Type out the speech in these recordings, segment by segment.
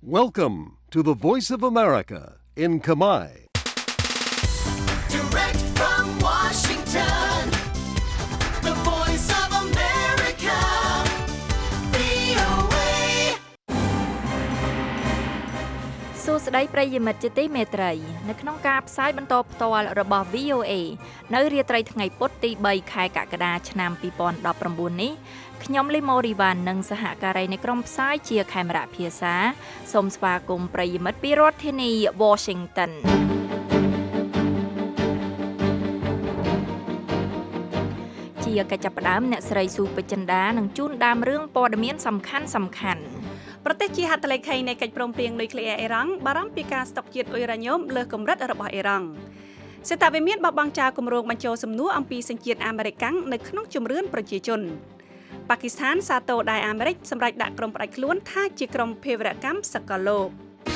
Welcome to the Voice of America in Khmer. Direct from Washington, the Voice of America, VOA. សួស្តីប្រិយមិត្តជាទីមេត្រីនៅក្នុងការផ្សាយបន្តផ្ទាល់របស់ VOA នៅរាត្រីថ្ងៃពុធទី3ខែកក្កដាឆ្នាំ2019នេះខ្ញុំលីម៉ូរីវ៉ាន់និងសហការីនៃក្រុមផ្សាយជាខេមរៈភាសាសូមស្វាគមន៍ប្រិយមិត្តពីរដ្ឋធានី Washington ជាកិច្ចផ្ដើមអ្នកស្រីស៊ូពេជ្រចិន្តានឹងជូនដើមរឿងព័ត៌មានសំខាន់ប្រទេសជាហត្ថលេខីនៃកិច្ចព្រមព្រៀងនុយក្លេអ៊ែរអ៊ីរ៉ង់បារម្ភពីការស្តុកជាតិអ៊ុយរ៉ាញ៉ូមលើសកម្រិតរបស់អ៊ីរ៉ង់សេតាវិមានបោះបង់ចោលគម្រោងបញ្ចូលសំណួរអំពីសញ្ជាតិអាមេរិកនៅក្នុងជំរឿនប្រជាជនប៉ាគីស្ថានសាទរដៃអាមេរិកសម្រាប់ដាក់ក្រុមផ្ដាច់ខ្លួនថាជាក្រុមភេរវកម្មសកលលោក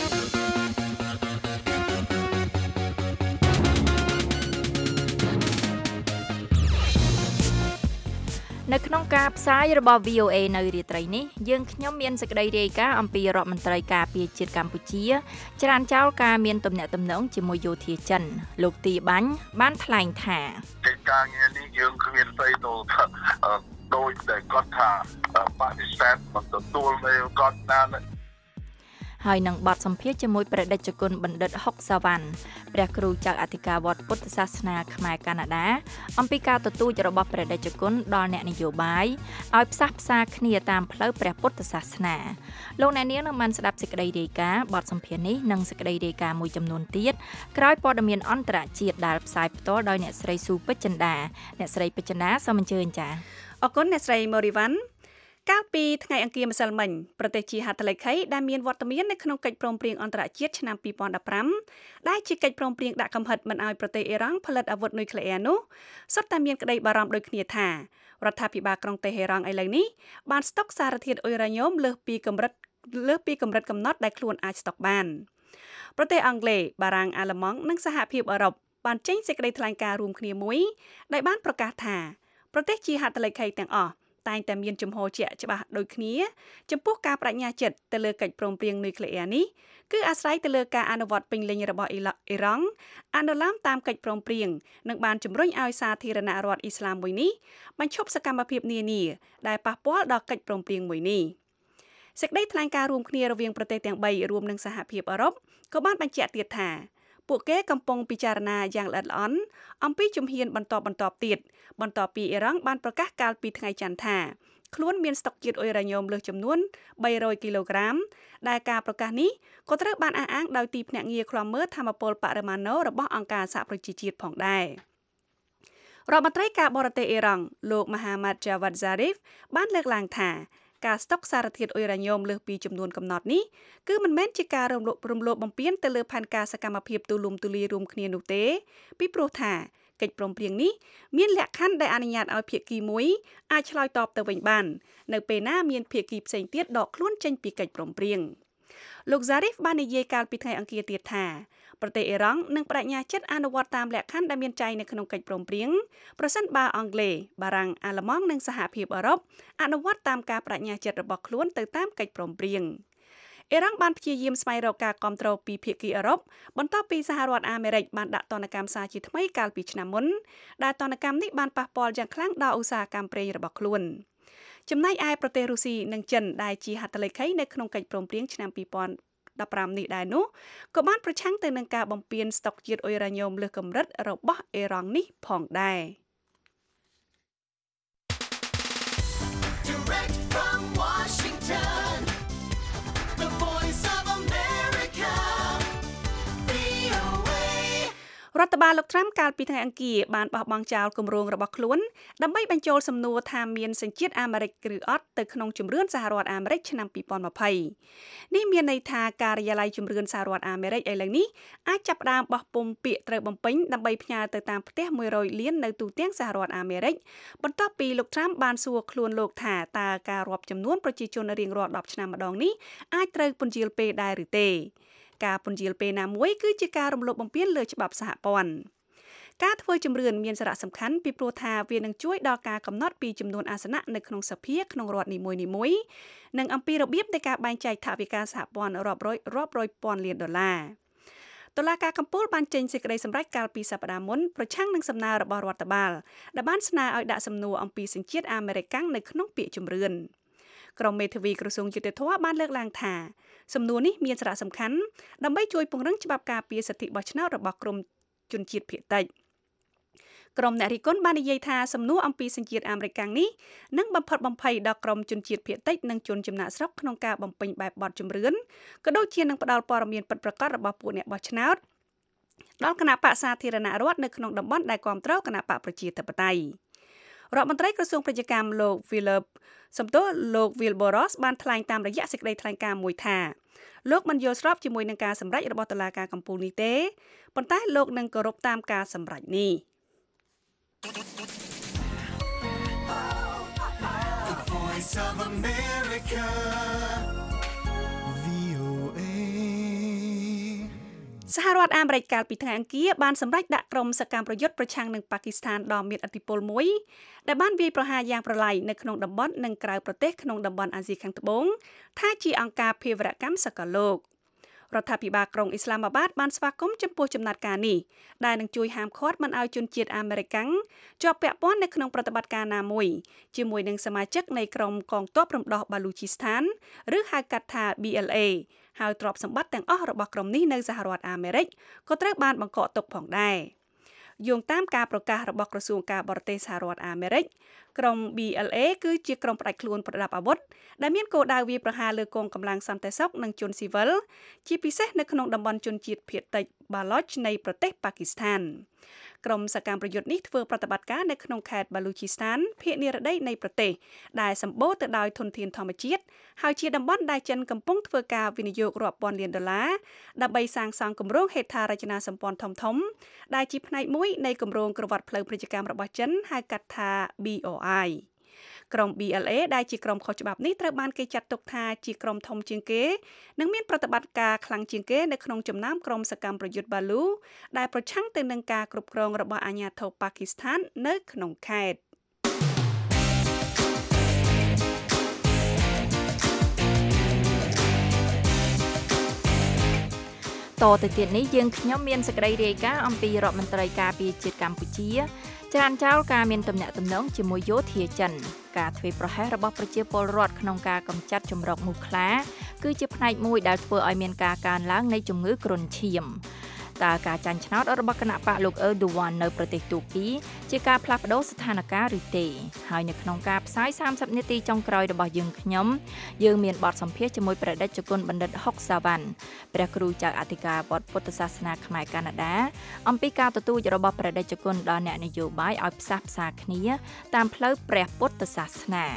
នៅក្នុងការផ្សាយរបស់ VOA នៅរាត្រីនេះយើងខ្ញុំមានសេចក្តីរាយការណ៍អំពីរដ្ឋមន្ត្រីការពារជាតិកម្ពុជាច្រានចោលការមានទំនាក់ទំនងជាមួយយោធាចិនលោកទីបាញ់បានថ្លែងថាកិច្ចការងារនេះយើងគ្មានស្អីទៅដោយតែគាត់ថាប៉ាគីស្ថានមិនទទួលនៅគាត់ណាហើយនឹងបទសម្ភាសន៍ជាមួយព្រះតេជគុណបណ្ឌិតហុកសាវ៉ាន់ព្រះគ្រូចៅអធិការវត្តពុទ្ធសាសនាខ្មែរកាណាដាអំពីការទទូចរបស់ព្រះតេជគុណដល់អ្នកនយោបាយឲ្យផ្សះផ្សាគ្នាតាមផ្លូវព្រះពុទ្ធសាសនាលោកអ្នកនាងនឹងបានស្ដាប់សេចក្តីរាយការណ៍បទសម្ភាសន៍នេះនិងសេចក្តីរាយការណ៍មួយចំនួនទៀតក្រោយព័ត៌មានអន្តរជាតិដែលផ្សាយផ្ទាល់ដោយអ្នកស្រីស៊ូពេជ្រចិន្តាអ្នកស្រីពេជ្រចិន្តាសូមអញ្ជើញចា៎អរគុណអ្នកស្រីម៉ូរីវ៉ាន់កាលពីថ្ងៃអង្គារម្សិលមិញប្រទេសជាហត្ថលេខីដែលមានវត្តមាននៅក្នុងកិច្ចព្រមព្រៀងអន្តរជាតិឆ្នាំ2015ដែលជាកិច្ចព្រមព្រៀងដាក់កំហិតមិនឲ្យប្រទេសអ៊ីរ៉ង់ផលិតអាវុធនុយក្លេអ៊ែរនោះសុទ្ធតែមានក្តីបារម្ភដូចគ្នាថារដ្ឋាភិបាលក្រុងតេហេរ៉ង់ឥឡូវនេះបានស្តុកសារធាតុអ៊ុយរ៉ាញ៉ូមលើសពីកម្រិតកំណត់ដែលខ្លួនអាចស្តុកបានប្រទេសអង់គ្លេសបារាំងអាល្លឺម៉ង់និងសហភាពអឺរ៉ុបបានចេញសេចក្តីថ្លែងការណ៍រួមគ្នាមួយដែលបានប្រកាសថាប្រទេសជាហត្ថលេខីទាំងអស់តែងតែមានជំហរជាក់ច្បាស់ដូចគ្នាចំពោះការបដិញ្ញាចិត្តទៅលើកិច្ចព្រមព្រៀងនុយក្លេអ៊ែរនេះគឺអាស្រ័យទៅលើការអនុវត្តពេញលេញរបស់អ៊ីរ៉ង់អនុលោមតាមកិច្ចព្រមព្រៀងនិងបានជំរុញឲ្យសាធារណរដ្ឋអ៊ីស្លាមមួយនេះបញ្ឈប់សកម្មភាពនានាដែលប៉ះពាល់ដល់កិច្ចព្រមព្រៀងមួយនេះសេចក្តីថ្លែងការណ៍រួមគ្នារវាងប្រទេសទាំង3រួមនឹងសហភាពអឺរ៉ុបក៏បានបញ្ជាក់ទៀតថាពួកគេកំពុងពិចារណាយ៉ាងល្អិតល្អន់អំពីជំហានបន្តទៀតបន្ទាប់ពីអ៊ីរ៉ង់បានប្រកាសកាលពីថ្ងៃច័ន្ទថាខ្លួនមានស្តុកជាតិអ៊ុយរ៉ាញ៉ូមលើសចំនួន300គីឡូក្រាមដែលការប្រកាសនេះក៏ត្រូវបានអះអាងដោយទីភ្នាក់ងារឃ្លាំមើលថាមពលបរិមាណូរបស់អង្គការសហប្រជាជាតិផងដែររដ្ឋមន្ត្រីការបរទេសអ៊ីរ៉ង់លោកម៉ាហាម៉ាត់ ចាវ៉ាត់ ហ្សារីហ្វបានលើកឡើងថាការស្តុកសារធាតុអ៊ុយរ៉ាញ៉ូមលើសពីចំនួនកំណត់នេះគឺមិនមែនជាការរំលោភបំពានទៅលើផែនការសកម្មភាពទូលំទូលាយរួមគ្នានោះទេពីព្រោះថាកិច្ចព្រមព្រៀងនេះមានលក្ខខណ្ឌដែលអនុញ្ញាតឲ្យភាគីមួយអាចឆ្លើយតបទៅវិញបាននៅពេលណាមានភាគីផ្សេងទៀតដកខ្លួនចេញពីកិច្ចព្រមព្រៀងលោក Zarif បាននិយាយកាលពីថ្ងៃអង្គារទៀតថាប្រទេសអ៊ីរ៉ង់នឹងបដិញ្ញាចិត្តអនុវត្តតាមលក្ខខណ្ឌដែលមានចែងនៅក្នុងកិច្ចព្រមព្រៀងប្រសិនបើអង់គ្លេសបារាំងអាល្លឺម៉ង់និងសហភាពអឺរ៉ុបអនុវត្តតាមការបដិញ្ញាចិត្តរបស់ខ្លួនទៅតាមកិច្ចព្រមព្រៀងអ៊ីរ៉ង់បានព្យាយាមស្វែងរកការគាំទ្រពីភាគីអឺរ៉ុបបន្ទាប់ពីសហរដ្ឋអាមេរិកបានដាក់ទណ្ឌកម្មសារជាថ្មីកាលពីឆ្នាំមុនដែលទណ្ឌកម្មនេះបានប៉ះពាល់យ៉ាងខ្លាំងដល់ឧស្សាហកម្មប្រេងរបស់ខ្លួនចំណែកឯប្រទេសរុស្ស៊ីនិងចិនដែលជាហត្ថលេខីនៅក្នុងកិច្ចព្រមព្រៀងឆ្នាំ2015នេះដែរនោះក៏បានប្រឆាំងទៅនឹងការបំពានស្តុកជាតិអ៊ុយរ៉ាញ៉ូមលើសកម្រិតរបស់អ៊ីរ៉ង់នេះផងដែរ Direct from Washington, the Voice of America, VOA. រដ្ឋបាលលោកត្រាំកាលពីថ្ងៃអង្គារបានបោះបង់ចោលគម្រោងរបស់ខ្លួនដើម្បីបញ្ចូលសំណួរថាមានសញ្ជាតិអាមេរិកឬអត់ទៅក្នុងជំរឿនសហរដ្ឋអាមេរិកឆ្នាំ2020នេះមានន័យថាការិយាល័យជំរឿនសហរដ្ឋអាមេរិកឥឡូវនេះអាចចាប់ផ្ដើមបោះពុម្ពពាក្យត្រូវបំពេញដើម្បីផ្ញើទៅតាមផ្ទះ100លាននៅទូទាំងសហរដ្ឋអាមេរិកបន្ទាប់ពីលោកត្រាំបានសួរខ្លួនលោកថាតើការរាប់ចំនួនប្រជាជនរៀងរាល់10ឆ្នាំម្ដងនេះអាចត្រូវពន្យាលពេលដែរឬទេការពន្យាលពេលណាមួយគឺជាការរំលោភបំពានលើច្បាប់សហព័ន្ធការធ្វើជំរឿនមានសារៈសំខាន់ពីព្រោះថាវានឹងជួយដល់ការកំណត់ពីចំនួនអាសនៈនៅក្នុងសភាក្នុងរដ្ឋនីមួយៗនិងអំពីរបៀបនៃការបែងចែកថវិកាសហព័ន្ធរាប់រយពាន់លានដុល្លារតុលាការកំពូលបានចេញសេចក្តីសម្រេចកាលពីសប្តាហ៍មុនប្រឆាំងនឹងសំណើរបស់រដ្ឋបាលដែលបានស្នើឲ្យដាក់សំណួរអំពីសញ្ជាតិអាមេរិកនៅក្នុងពាក្យជំរឿនក្រុមមេធាវីក្រសួងយុតិធម៌បានលើកឡើងថាសំណួរនេះមានសារៈសំខាន់ដើម្បីជួយពង្រឹងច្បាប់ការពារសិទ្ធិបោះឆ្នោតរបស់ក្រុមជនជាតិភាគតិចក្រុមអ្នករិះគន់បាននិយាយថាសំណួរអំពីសញ្ជាតិអាមេរិកនេះនឹងបំផិតបំភ័យដល់ក្រុមជនជាតិភាគតិចនិងជនចំណាក់ស្រុកក្នុងការបំពេញបែបបទជំរឿនក៏ដូចជានឹងផ្ដល់ព័ត៌មានពិតប្រាកដរបស់ពួកអ្នកបោះឆ្នោតដល់គណៈបក្សសាធារណរដ្ឋនៅក្នុងតំបន់ដែលគ្រប់គ្រងគណៈបកប្រជាធិបតេយ្យរដ្ឋមន្ត្រីក្រសួងប្រជាកម្មលោក Wilbur Ross បានថ្លែងតាមរយៈសេចក្តីថ្លែងការណ៍មួយថាលោកមិនយល់ស្របជាមួយនឹងការសម្រេចរបស់តុលាការកំពូលនេះទេប៉ុន្តែលោកនឹងគោរពតាមការសម្រេចនេះ Voice of America VOA សហរដ្ឋអាមេរិកកាលពីថ្ងៃអង្គារបានសម្រេចដាក់ក្រុមសកម្មប្រយុទ្ធប្រឆាំងនឹងប៉ាគីស្ថានដ៏មានឥទ្ធិពលមួយដែលបានវាយប្រហារយ៉ាងប្រឡាយនៅក្នុងតំបន់និងក្រៅប្រទេសក្នុងតំបន់អាស៊ីខាងត្បូងថាជាអង្គការភេរវកម្មសកលលោករដ្ឋាភិបាលក្រុងអ៊ីស្លាមាបាតបានស្វាគមន៍ចំពោះចំណាត់ការនេះដែលនឹងជួយហាមឃាត់មិនឲ្យជនជាតិអាមេរិកជាប់ពាក់ព័ន្ធនៅក្នុងប្រតិបត្តិការណាមួយជាមួយនឹងសមាជិកនៃក្រុមកងទ័ពរំដោះបាឡូជីស្ថានឬហៅកាត់ថា BLA ហើយទ្រព្យសម្បត្តិទាំងអស់របស់ក្រុមនេះនៅសហរដ្ឋអាមេរិកក៏ត្រូវបានបង្កកទុកផងដែរយោងតាមការប្រកាសរបស់ក្រសួងការបរទេសសហរដ្ឋអាមេរិកក្រុម BLA គឺជាក្រុមផ្ដាច់ខ្លួនប្រដាប់អាវុធដែលមានគោលដៅវាយប្រហារលើកងកម្លាំងសន្តិសុខនិងជនស៊ីវិលជាពិសេសនៅក្នុងតំបន់ជនជាតិភាគតិច Baloch នៃប្រទេសប៉ាគីស្ថានក្រុមសកម្មប្រយុទ្ធនេះធ្វើប្រតិបត្តិការនៅក្នុងខេត្ត Balochistan ភាគនិរតីនៃប្រទេសដែលសម្បូរទៅដោយធនធានធម្មជាតិហើយជាតំបន់ដែលចិនកំពុងធ្វើការវិនិយោគរាប់ពាន់លានដុល្លារដើម្បីសាងសង់គម្រោងហេដ្ឋារចនាសម្ព័ន្ធធំៗដែលជាផ្នែកមួយនៃគម្រោងក្រវ៉ាត់ផ្លូវពាណិជ្ជកម្មរបស់ចិនហៅកាត់ថា BOI ក្រុម BLA ដែលជាក្រុមខុសច្បាប់នេះត្រូវបានគេចាត់ទុកថាជាក្រុមធំជាងគេនិងមានប្រតិបត្តិការខ្លាំងជាងគេនៅក្នុងចំណោមក្រុមសកម្មប្រយុទ្ធបាឡូដែលប្រឆាំងទៅនឹងការគ្រប់គ្រងរបស់អាជ្ញាធរប៉ាគីស្ថាននៅក្នុងខេត្តតទៅទៀតនេះយើងខ្ញុំមានសេចក្តីរាយការណ៍អំពីរដ្ឋមន្ត្រីការពារជាតិកម្ពុជាច្រានចោលការមានទំនាក់ទំនងជាមួយយោធាចិនការធ្វេសប្រហែសរបស់ប្រជាពលរដ្ឋក្នុងការកម្ចាត់ជំរកមូសខ្លាគឺជាផ្នែកមួយដែលធ្វើឲ្យមានការកើនឡើងនៃជំងឺគ្រុនឈាមតើការចាញ់ឆ្នោតរបស់គណៈបកលោកអឺដូវ៉ាន់នៅប្រទេសទូគីជាការផ្លាស់ប្ដូរស្ថានភាពឬទេហើយនៅក្នុងការផ្សាយ30នាទីចុងក្រោយរបស់យើងយើងមានបទសម្ភាសន៍ជាមួយព្រះតេជគុណបណ្ឌិតហុកសាវ៉ាន់ព្រះគ្រូចៅអធិការវត្តពុទ្ធសាសនាខ្មែរកាណាដាអំពីការទទូចរបស់ព្រះតេជគុណដល់អ្នកនយោបាយឲ្យផ្សះផ្សាគ្នាតាមផ្លូវព្រះពុទ្ធសាសនា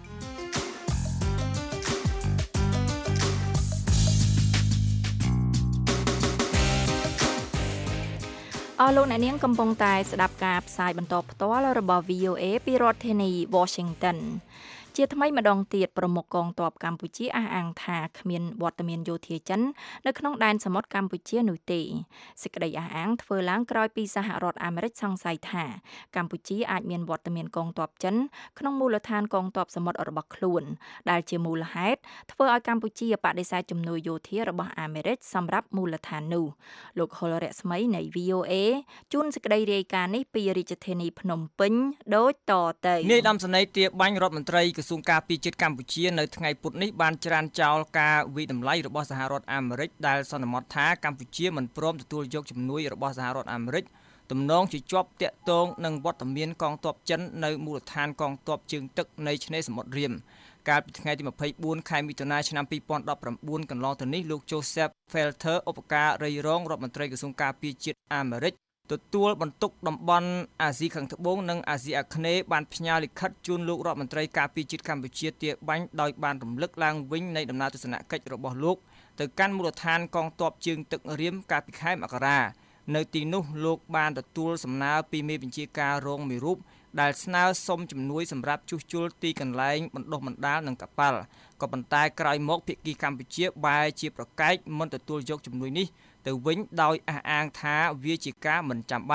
អស់លោកអ្នកនាងកំពុងតែស្ដាប់ការផ្សាយបន្តផ្ទាល់របស់ VOA ពីរដ្ឋធានី Washington ជាថ្មីម្ដងទៀតប្រមុខកងទ័ពកម្ពុជាអះអាងថាគ្មានវត្តមានយោធាចិននៅក្នុងដែនសមុទ្រកម្ពុជានោះទេសេចក្តីអះអាងធ្វើឡើងក្រោយពីសហរដ្ឋអាមេរិកសង្ស័យថាកម្ពុជាអាចមានវត្តមានកងទ័ពចិនក្នុងមូលដ្ឋានកងទ័ពសមុទ្ររបស់ខ្លួនដែលជាមូលហេតុធ្វើឲ្យកម្ពុជាបដិសេធជំនួយយោធារបស់អាមេរិកសម្រាប់មូលដ្ឋាននោះលោកហុលរស្មីនៃ VOA ជូនសេចក្តីរាយការណ៍នេះពីរាជធានីភ្នំពេញដូចតទៅនាយឧត្តមសេនីយ៍ទាបាញ់រដ្ឋមន្ត្រីក្រសួងការពារជាតិកម្ពុជានៅថ្ងៃពុធនេះបានច្រានចោលការវិតម្លៃរបស់សហរដ្ឋអាមេរិកដែលសន្មតថាកម្ពុជាមិនព្រមទទួលយកជំនួយរបស់សហរដ្ឋអាមេរិកទំនងជាជាប់តាក់ទងនឹងវត្តមានកងទ័ពចិននៅមូលដ្ឋានកងទ័ពជើងទឹកនៃឆ្នេរសមុទ្ររៀមកាលពីថ្ងៃទី24ខែមិថុនាឆ្នាំ2019កន្លងទៅនេះលោក Joseph Felter ឧបការីរងរដ្ឋមន្ត្រីក្រសួងការពារជាតិអាមេរិកទទួលបន្ទុកតំបន់អាស៊ីខាងត្បូងនិងអាស៊ីអាគ្នេយ៍បានផ្ញើលិខិតជូនលោករដ្ឋមន្ត្រីការពារជាតិកម្ពុជាទាបាញ់ដោយបានរំលឹកឡើងវិញនៃដំណើរទស្សនកិច្ចរបស់លោកទៅកាន់មូលដ្ឋានកងទ័ពជើងទឹករៀមកាលពីខែមករានៅទីនោះលោកបានទទួលសំណើពីមេបញ្ជាការរងមួយរូបដែលស្នើសុំជំនួយសម្រាប់ជួសជុលទីកន្លែងបណ្ដុះបណ្ដាលនិងកប៉ាល់ក៏ប៉ុន្តែក្រោយមកភាគីកម្ពុជាបែរជាប្រកែកមិនទទួលយកជំនួយនេះទៅវិញដោយអះអាងថាវាជាការមិនចាំបាច់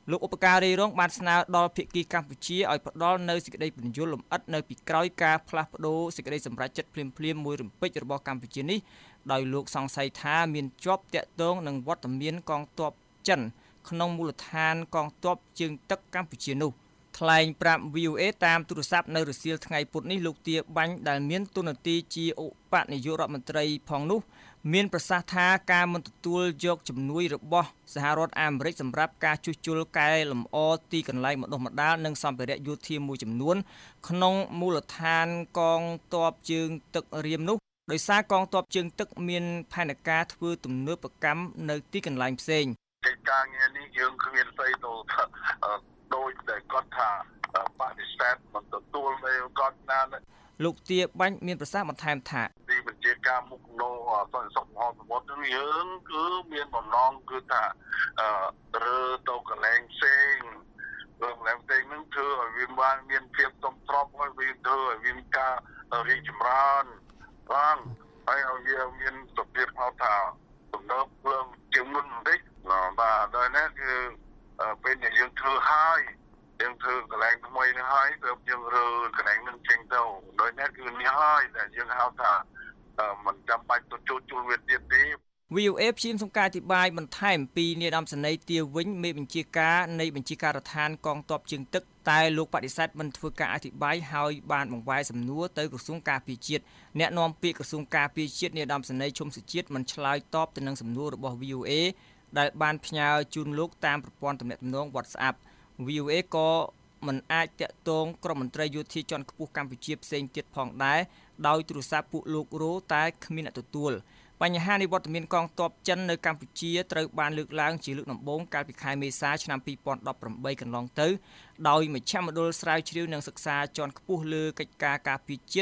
លោកឧបការីរងបានស្នើដល់ភាគីកម្ពុជាឲ្យផ្ដល់នៅសេចក្តីពន្យល់លម្អិតនៅពីក្រោយការផ្លាស់ប្ដូរសេចក្តីសម្រេចចិត្តភ្លាមៗមួយរំពេចរបស់កម្ពុជានេះដោយលោកសង្ស័យថាមានជាប់តាក់ទងនឹងវត្តមានកងទ័ពចិនក្នុងមូលដ្ឋានកងទ័ពជើងទឹកកម្ពុជានោះថ្លែងប្រាប់ VOA តាមទូរស័ព្ទនៅរសៀលថ្ងៃពុធនេះលោកទាបាញ់ដែលមានតួនាទីជាឧបនាយករដ្ឋមន្ត្រីផងនោះមានប្រសាសន៍ថាការមិនទទួលយកជំនួយរបស់សហរដ្ឋអាមេរិកសម្រាប់ការជួសជុលកែលម្អទីកន្លែងបណ្ដុះបណ្ដាលនិងសម្ភារៈយោធាមួយចំនួនក្នុងមូលដ្ឋានកងទ័ពជើងទឹករៀមនោះដោយសារកងទ័ពជើងទឹកមានផែនការធ្វើទំនើបកម្មនៅទីកន្លែងផ្សេងកិច្ចការងារនេះយើងគ្មានស្អីទៅដោយតែគាត់ថាបដិសេធមិនទទួលនៅគាត់ណាលោកទាបាញ់មានប្រសាសន៍បន្ថែមថាទីបញ្ជាការមុខនៅសន្តិសុខមហោសមុទ្រនឹងយើងគឺមានបំណងគឺថារើទៅកន្លែងផ្សេងកន្លែងផ្សេងនឹងធ្វើឲ្យវាបានមានភាពទំទ្របហើយវាធ្វើឲ្យវាមានការរីកចម្រើនបានហើយឲ្យវាមានសុខភាពហៅថាទំនើបឡើងជាងមុនបន្តិចបាទដល់នេះគឺពេលដែលយើងធ្វើហើយយើងធ្វើកន្លែងថ្មីនេះហើយទើបយើងរើកន្លែងនឹងចេញទៅដោយនេះគឺនេះហើយដែលយើងហៅថាមិនចាំបាច់ទៅជួសជុលវាទៀតទេ VOA ព្យាយាមសុំការអធិប្បាយបន្ថែមពីនាយឧត្តមសេនីយ៍ទាវិញមេបញ្ជាការនៃបញ្ជាការដ្ឋានកងទ័ពជើងទឹកតែលោកបដិសេធមិនធ្វើការអធិប្បាយហើយបានបង្វែរសំណួរទៅក្រសួងការពារជាតិអ្នកនាំពាក្យក្រសួងការពារជាតិនាយឧត្តមសេនីយ៍ឈុំសុជាតិមិនឆ្លើយតបទៅនឹងសំណួររបស់ VOA ដែលបានផ្ញើជូនលោកតាមប្រព័ន្ធទំនាក់ទំនង WhatsApp VOA ក៏មិនអាចតាក់ទងក្រុមមន្ត្រីយោធាជាន់ខ្ពស់កម្ពុជាផ្សេងទៀតផងដែរដោយទូរស័ព្ទពួកលោករោតែគ្មានអ្នកទទួលបញ្ហានៃវត្តមានកងទ័ពចិននៅកម្ពុជាត្រូវបានលើកឡើងជាលើកដំបូងកាលពីខែមេសាឆ្នាំ2018កន្លងទៅដោយមជ្ឈមណ្ឌលស្រាវជ្រាវនិងសិក្សាជាន់ខ្ពស់លើកិច្ចការការពារជាតិ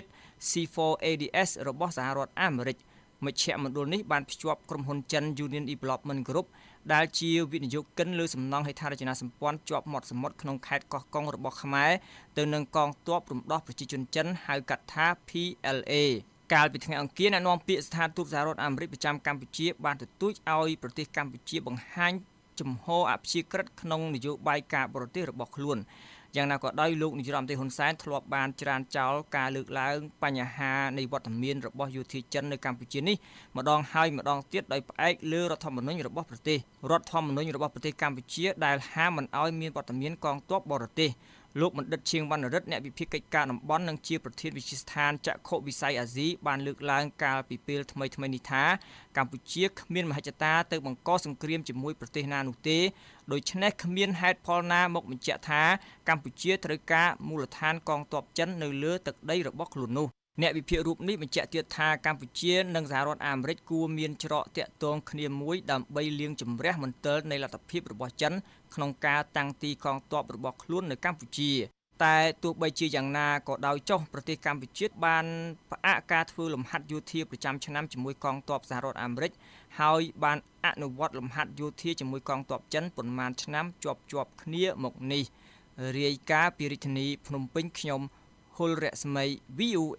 C4ADS របស់សហរដ្ឋអាមេរិកមជ្ឈមណ្ឌលនេះបានភ្ជាប់ក្រុមហ៊ុនចិន Union Development Group ដែលជាវិនិយោគិនលើសំណង់ហេដ្ឋារចនាសម្ព័ន្ធជាប់មាត់សមុទ្រក្នុងខេត្តកោះកុងរបស់ខ្មែរទៅនឹងកងទ័ពរំដោះប្រជាជនចិនហៅកាត់ថា PLA កាលពីថ្ងៃអង្គារអ្នកនាំពាក្យស្ថានទូតសហរដ្ឋអាមេរិកប្រចាំកម្ពុជាបានទទូចឲ្យប្រទេសកម្ពុជាបង្ហាញជំហរអព្យាក្រឹតក្នុងនយោបាយការបរទេសរបស់ខ្លួនយ៉ាងណាក៏ដោយលោកនាយរដ្ឋមន្ត្រីហ៊ុនសែនធ្លាប់បានច្រានចោលការលើកឡើងបញ្ហានៃវត្តមានរបស់យោធាចិននៅកម្ពុជានេះម្ដងហើយម្ដងទៀតដោយផ្អែកលើរដ្ឋធម្មនុញ្ញរបស់ប្រទេសកម្ពុជាដែលហាមមិនឲ្យមានវត្តមានកងទ័ពបរទេសលោកបណ្ឌិតឈៀងវណ្ណរិទ្ធអ្នកវិភាគកិច្ចការតំបន់និងជាប្រធានវិទ្យាស្ថានចក្ខុវិស័យអាស៊ីបានលើកឡើងកាលពីពេលថ្មីៗនេះថាកម្ពុជាគ្មានមហិច្ឆតាទៅបង្កសង្គ្រាមជាមួយប្រទេសណានោះទេដូច្នេះគ្មានហេតុផលណាមកបញ្ជាក់ថាកម្ពុជាត្រូវការមូលដ្ឋានកងទ័ពចិននៅលើទឹកដីរបស់ខ្លួននោះអ្នកវិភាគរូបនេះបញ្ជាក់ទៀតថាកម្ពុជានិងសហរដ្ឋអាមេរិកគួរមានច្រកតាក់ទងគ្នាមួយដើម្បីលាងជម្រះមន្ទិលនៃលទ្ធភាពរបស់ចិនក្នុងការតាំងទីកងទ័ពរបស់ខ្លួននៅកម្ពុជាតែទោះបីជាយ៉ាងណាក៏ដោយចុះប្រទេសកម្ពុជាបានផ្អាកការធ្វើលំហាត់យោធាប្រចាំឆ្នាំជាមួយកងទ័ពសហរដ្ឋអាមេរិកហើយបានអនុវត្តលំហាត់យោធាជាមួយកងទ័ពចិនប៉ុន្មានឆ្នាំជាប់គ្នាមកនេះរាយការណ៍ពីរាជធានីភ្នំពេញខ្ញុំហុលរស្មី VOA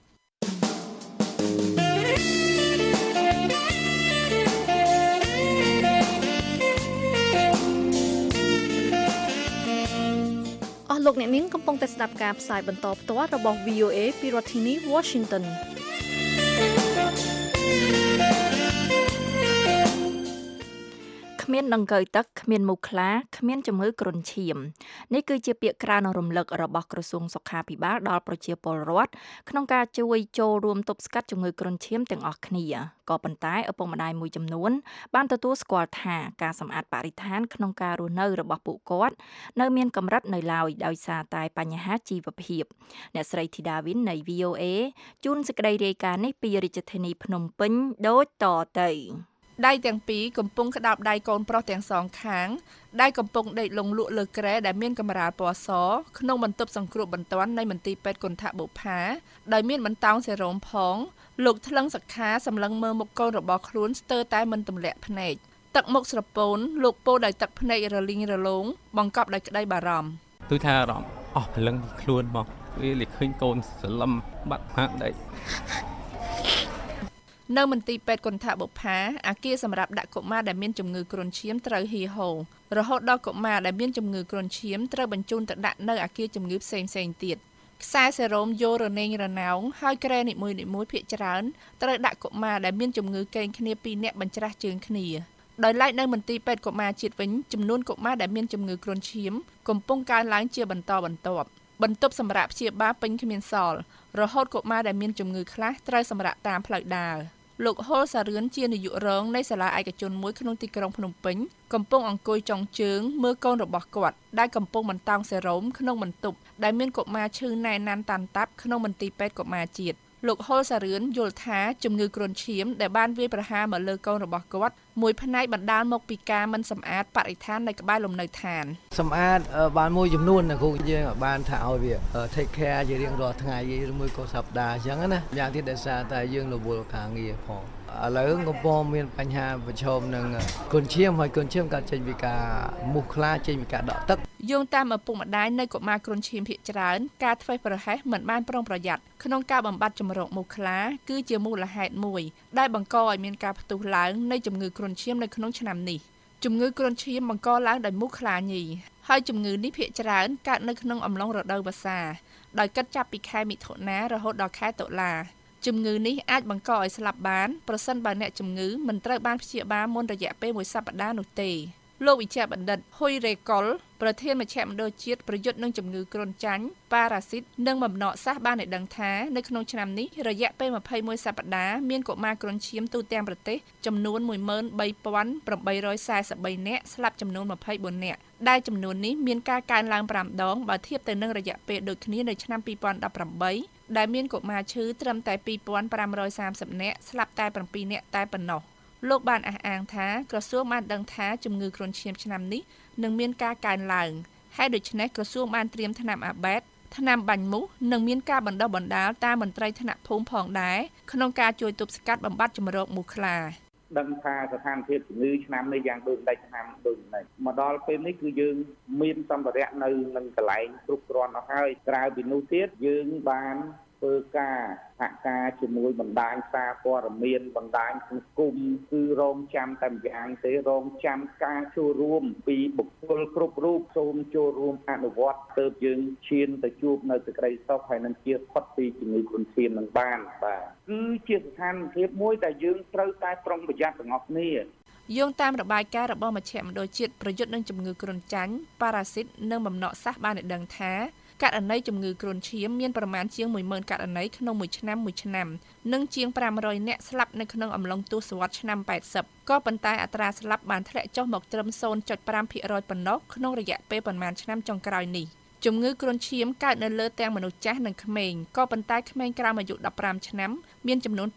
អស់លោកអ្នកនាងកំពុងតែស្ដាប់ការផ្សាយបន្តផ្ទាល់របស់ VOA ពីរដ្ឋធានី Washingtonគ្មានដង្កូវទឹកគ្មានមូសខ្លាគ្មានជំងឺគ្រុនឈាមនេះគឺជាពាក្យក្រើនរំលឹករបស់ក្រសួងសុខាភិបាលដល់ប្រជាពលរដ្ឋក្នុងការជួយចូលរួមទប់ស្កាត់ជំងឺគ្រុនឈាមទាំងអស់គ្នាក៏ប៉ុន្តែឪពុកម្ដាយមួយចំនួនបានទទួលស្គាល់ថាការសម្អាតបរិស្ថានក្នុងការរស់នៅរបស់ពួកគាត់នៅមានកម្រិតនៅឡើយដោយសារតែបញ្ហាជីវភាពអ្នកស្រីធីតាវិននៃ VOA ជូនសេចក្តីរាយការណ៍នេះពីរាជធានីភ្នំពេញដូចតទៅដៃទាំងពីរកំពុងក្តាប់ដៃកូនប្រុសទាំងសងខាងដៃកំពុងដេកលងលក់លើគ្រែដែលមានកម្រាលពណ៌សក្នុងបន្ទប់សង្គ្រោះបន្ទាន់នៃមន្ទីរពេទ្យគន្ធបុប្ផាដោយមានបន្តោងសេរ៉ូមផងលោកថ្លឹងសខាសម្លឹងមើលមុខកូនរបស់ខ្លួនស្ទើរតែមិនទម្លាក់ភ្នែកទឹកមុខស្រពោនលោកពោលដោយទឹកភ្នែករលីងរលោងបង្កប់ដោយក្តីបារម្ភទូថាអារម្មណ៍អស់ព្រលឹងខ្លួនមកវាលេចឃើញកូនសន្លឹមបាត់ហាក់ដៃនៅមន្ទីរពេទ្យគន្ធបុប្ផាអាគារសម្រាប់ដាក់កុមារដែលមានជំងឺគ្រុនឈាមត្រូវហៀហូរហូតដល់កុមារដែលមានជំងឺគ្រុនឈាមត្រូវបញ្ជូនទៅដាក់នៅអាគារជំងឺផ្សេងៗទៀតខ្សែសេរ៉ូមយករនេងរណោងហើយក្រែនីមួយៗភាគច្រើនត្រូវដាក់កុមារដែលមានជំងឺកេងគ្នា2នាក់បញ្ច្រាស់ជើងគ្នាដោយឡែកនៅមន្ទីរពេទ្យកុមារជាតិវិញចំនួនកុមារដែលមានជំងឺគ្រុនឈាមកំពុងកើនឡើងជាបន្តបន្ទាប់បន្ទប់សម្រាប់ព្យាបាលពេញគ្មានសល់រហូតកុមារដែលមានជំងឺខ្លះត្រូវសម្រាកតាមផ្លូវដើរលោកហុលសារឿនជានាយករងនៃសាលាឯកជនមួយក្នុងទីក្រុងភ្នំពេញកំពុងអង្គុយចុងជើងមើលកូនរបស់គាត់ដែលកំពុងបន្តោងសេរ៉ូមក្នុងបន្ទប់ដែលមានកុមារឈឺណែនណាន់តាន់តាប់ក្នុងមន្ទីរពេទ្យកុមារជាតិលោកហុលសារឿនយល់ថាជំងឺគ្រុនឈាមដែលបានវាយប្រហារមកលើកូនរបស់គាត់មួយផ្នែកបណ្ដាលមកពីការមិនសម្អាតបរិស្ថាននៅក្បែរលំនៅឋានសម្អាតបានមួយចំនួនណាគ្រូយើងបានថាឲ្យវា take care ជារៀងរាល់ថ្ងៃឬមួយក៏សប្តាហ៍អញ្ចឹងណាយ៉ាងទៀតដោយសារតែយើងរវល់ការងារផងឥឡូវកំពុងមានបញ្ហាប្រឈមនឹងគ្រុនឈាមហើយកូនឈាមក៏ចេញពីការមូសខ្លាចេញពីការដកទឹកយោងតាមឪពុកម្ដាយនៃកុមារគ្រុនឈាមភាគច្រើនការធ្វេសប្រហែសមិនបានប្រុងប្រយ័ត្នក្នុងការបំបត្តិជំរងមូសខ្លាគឺជាមូលហេតុមួយដែលបង្កឲ្យមានការផ្ទុះឡើងនៃជំងឺគ្រុនឈាមនៅក្នុងឆ្នាំនេះជំងឺគ្រុនឈាមបង្កឡើងដោយមូសខ្លាញីហើយជំងឺនេះភាគច្រើនកើតនៅក្នុងអំឡុងរដូវវស្សាដោយគិតចាប់ពីខែមិថុនារហូតដល់ខែតុលាជំងឺនេះអាចបង្កឲ្យស្លាប់បានប្រសិនបើអ្នកជំងឺមិនត្រូវបានព្យាបាលមុនរយៈពេល1សប្តាហ៍នោះទេលោកវិជ្ជបណ្ឌិតហ៊ុយរេកុលប្រធានមជ្ឈមណ្ឌលជាតិប្រយុទ្ធនឹងជំងឺគ្រុនចាញ់ប៉ារ៉ាស៊ីតនិងបំណកសាសបានឲ្យដឹងថានៅក្នុងឆ្នាំនេះរយៈពេល21សប្តាហ៍មានកុមារគ្រុនឈាមទូទាំងប្រទេសចំនួន 13,843 នាក់ស្លាប់ចំនួន24នាក់ដែលចំនួននេះមានការកើនឡើង5ដងបើធៀបទៅនឹងរយៈពេលដូចគ្នានៅឆ្នាំ2018ដែលមានកុមារឈឺត្រឹមតែ 2,530 នាក់ស្លាប់តែ7នាក់តែប៉ុណ្ណោះលោកបានអះអាងថាក្រសួងបានដឹងថាជំងឺគ្រុនឈាមឆ្នាំនេះនឹងមានការកើនឡើងហើយដូច្នេះក្រសួងបានត្រៀមថ្នាំអាបេតថ្នាំបាញ់មូសនិងមានការបណ្ដុះបណ្ដាលតាមមន្ត្រីថ្នាក់ភូមិផងដែរក្នុងការជួយទប់ស្កាត់បំបត្តិជំរងមូសខ្លាដឹងថាស្ថានភាពជំងឺឆ្នាំនេះយ៉ាងដូចដាច់ឆ្នាំដូចនេះមកដល់ពេលនេះគឺយើងមានសម្ភារៈនៅនឹងកន្លែងគ្រប់គ្រាន់អស់ហើយក្រៅពីនោះទៀតយើងបានធ្វើការសហការជាមួយបណ្ដាញសារព័ត៌មានបណ្ដាញសង្គមគឺរងចាំតែម្យ៉ាងទេរងចាំការចូលរួមពីបុគ្គលគ្រប់រូបសូមចូលរួមអនុវត្តទើបយើងឈានទៅជួបនៅសេចក្តីសុខហើយនឹងជៀសផុតពីជំងឺគ្រុនឈាមនឹងបានបាទគឺជាស្ថានភាពមួយដែលយើងត្រូវតែប្រុងប្រយ័ត្នទាំងអស់គ្នាយោងតាមរបាយការណ៍របស់មជ្ឈមណ្ឌលជាតិប្រយុទ្ធនឹងជំងឺគ្រុនចាញ់ប៉ារ៉ាស៊ីតនិងបំណកសាសបានឲ្យដឹងថាករណីជំងឺគ្រុនឈាមមានប្រមាណជាង 10,000 ករណីក្នុងមួយឆ្នាំនិងជាង500នាក់ស្លាប់នៅក្នុងអំឡុងទសវត្សរ៍ឆ្នាំ80ក៏ប៉ុន្តែអត្រាស្លាប់បានធ្លាក់ចុះមកត្រឹម 0.5% ប៉ុណ្ណោះក្នុងរយៈពេលប្រមាណឆ្នាំចុងក្រោយនេះជំងឺគ្រុនឈាមកើតនៅលើទាំងមនុស្សចាស់និងក្មេងក៏ប៉ុន្តែក្មេងក្រោមអាយុ15ឆ្នាំមានចំនួន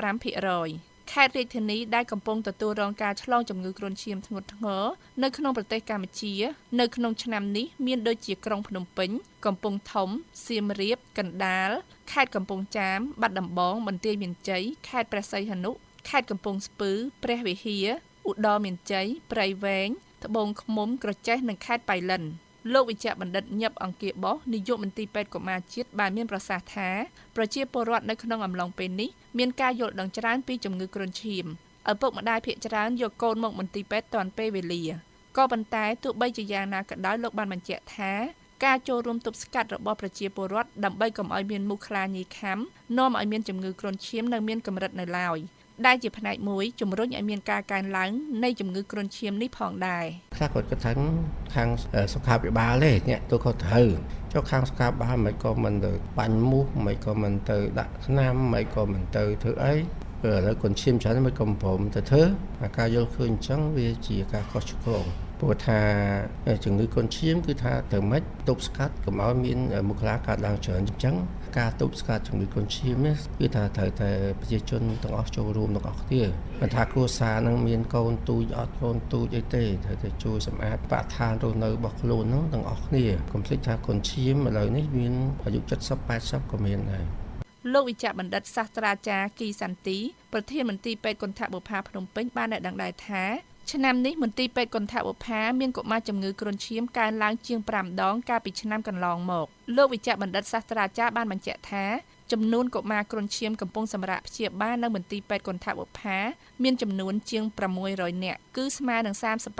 85%ខេត្តរាជធានីដែលកំពុងទទួលរងការឆ្លងជំងឺគ្រុនឈាមធ្ងន់ធ្ងរនៅក្នុងប្រទេសកម្ពុជានៅក្នុងឆ្នាំនេះមានដូចជាក្រុងភ្នំពេញកំពង់ធំសៀមរាបកណ្ដាលខេត្តកំពង់ចាមបាត់ដំបងបន្ទាយមានជ័យខេត្តព្រះសីហនុខេត្តកំពង់ស្ពឺព្រះវិហារឧត្តរមានជ័យព្រៃវែងត្បូងឃ្មុំក្រចេះនិងខេត្តបៃលិនលោកវិជ្ជបណ្ឌិតញឹបអង្គាបោះនាយកមន្ទីរពេទ្យកុមារជាតិបានមានប្រសាសន៍ថាប្រជាពលរដ្ឋនៅក្នុងអំឡុងពេលនេះមានការយល់ដឹងច្រើនពីជំងឺគ្រុនឈាមឪពុកម្ដាយភាគច្រើនយកកូនមកមន្ទីរពេទ្យទាន់ពេលវេលាក៏ប៉ុន្តែទោះបីជាយ៉ាងណាក៏ដោយលោកបានបញ្ជាក់ថាការចូលរួមទប់ស្កាត់របស់ប្រជាពលរដ្ឋដើម្បីកុំឲ្យមានមូសខ្លាញីខាំនាំឲ្យមានជំងឺគ្រុនឈាមនៅមានកម្រិតនៅឡើយដែលជាផ្នែកមួយជំរុញឲ្យមានការកើនឡើងនៃជំងឺគ្រុនឈាមនេះផងដែរខ្លះគាត់គិតថាខាងសុខាភិបាលទេអ្នកទៅគាត់ត្រូវចុះខាងសុខាភិបាលមិនក៏មិនទៅបាញ់មូសមិនក៏មិនទៅដាក់ថ្នាំមិនក៏មិនទៅធ្វើអីឥឡូវគ្រុនឈាមច្រើនមិនក៏ព្រមទៅធ្វើការយល់ឃើញអញ្ចឹងវាជាការខុសឆ្គងព្រោះថាជំងឺគ្រុនឈាមគឺថាទៅមិនទប់ស្កាត់កុំឲ្យមានមូសខ្លាកើតឡើងច្រើនអញ្ចឹងការទប់ស្កាត់ជំងឺគ្រុនឈាមនេះគឺថាត្រូវតែប្រជាជនទាំងអស់ចូលរួមទាំងអស់គ្នាមិនថាគ្រួសារនឹងមានកូនទូចអត់កូនទូចអីទេត្រូវតែជួយសម្អាតបរិស្ថានរស់នៅរបស់ខ្លួនហ្នឹងទាំងអស់គ្នាកុំភ្លេចថាគ្រុនឈាមឥឡូវនេះមានអាយុ70 80ក៏មានដែរលោកវិជ្ជបណ្ឌិតសាស្ត្រាចារ្យគីសាន់ទីប្រធានមន្ទីរពេទ្យគន្ធបុប្ផាភ្នំពេញបានដឹងដែរថាឆ្នាំនេះមន្ទីរពេទ្យគន្ធបុប្ផាមានកុមារជំងឺគ្រុនឈាមកើនឡើងជាង5ដងកាលពីឆ្នាំកន្លងមកលោកវិជ្ជបណ្ឌិតសាស្ត្រាចារ្យបានបញ្ជាក់ថាចំនួនកុមារគ្រុនឈាមកំពុងសម្រាកព្យាបាលនៅមន្ទីរពេទ្យគន្ធបុប្ផាមានចំនួនជាង600នាក់គឺស្មើនឹង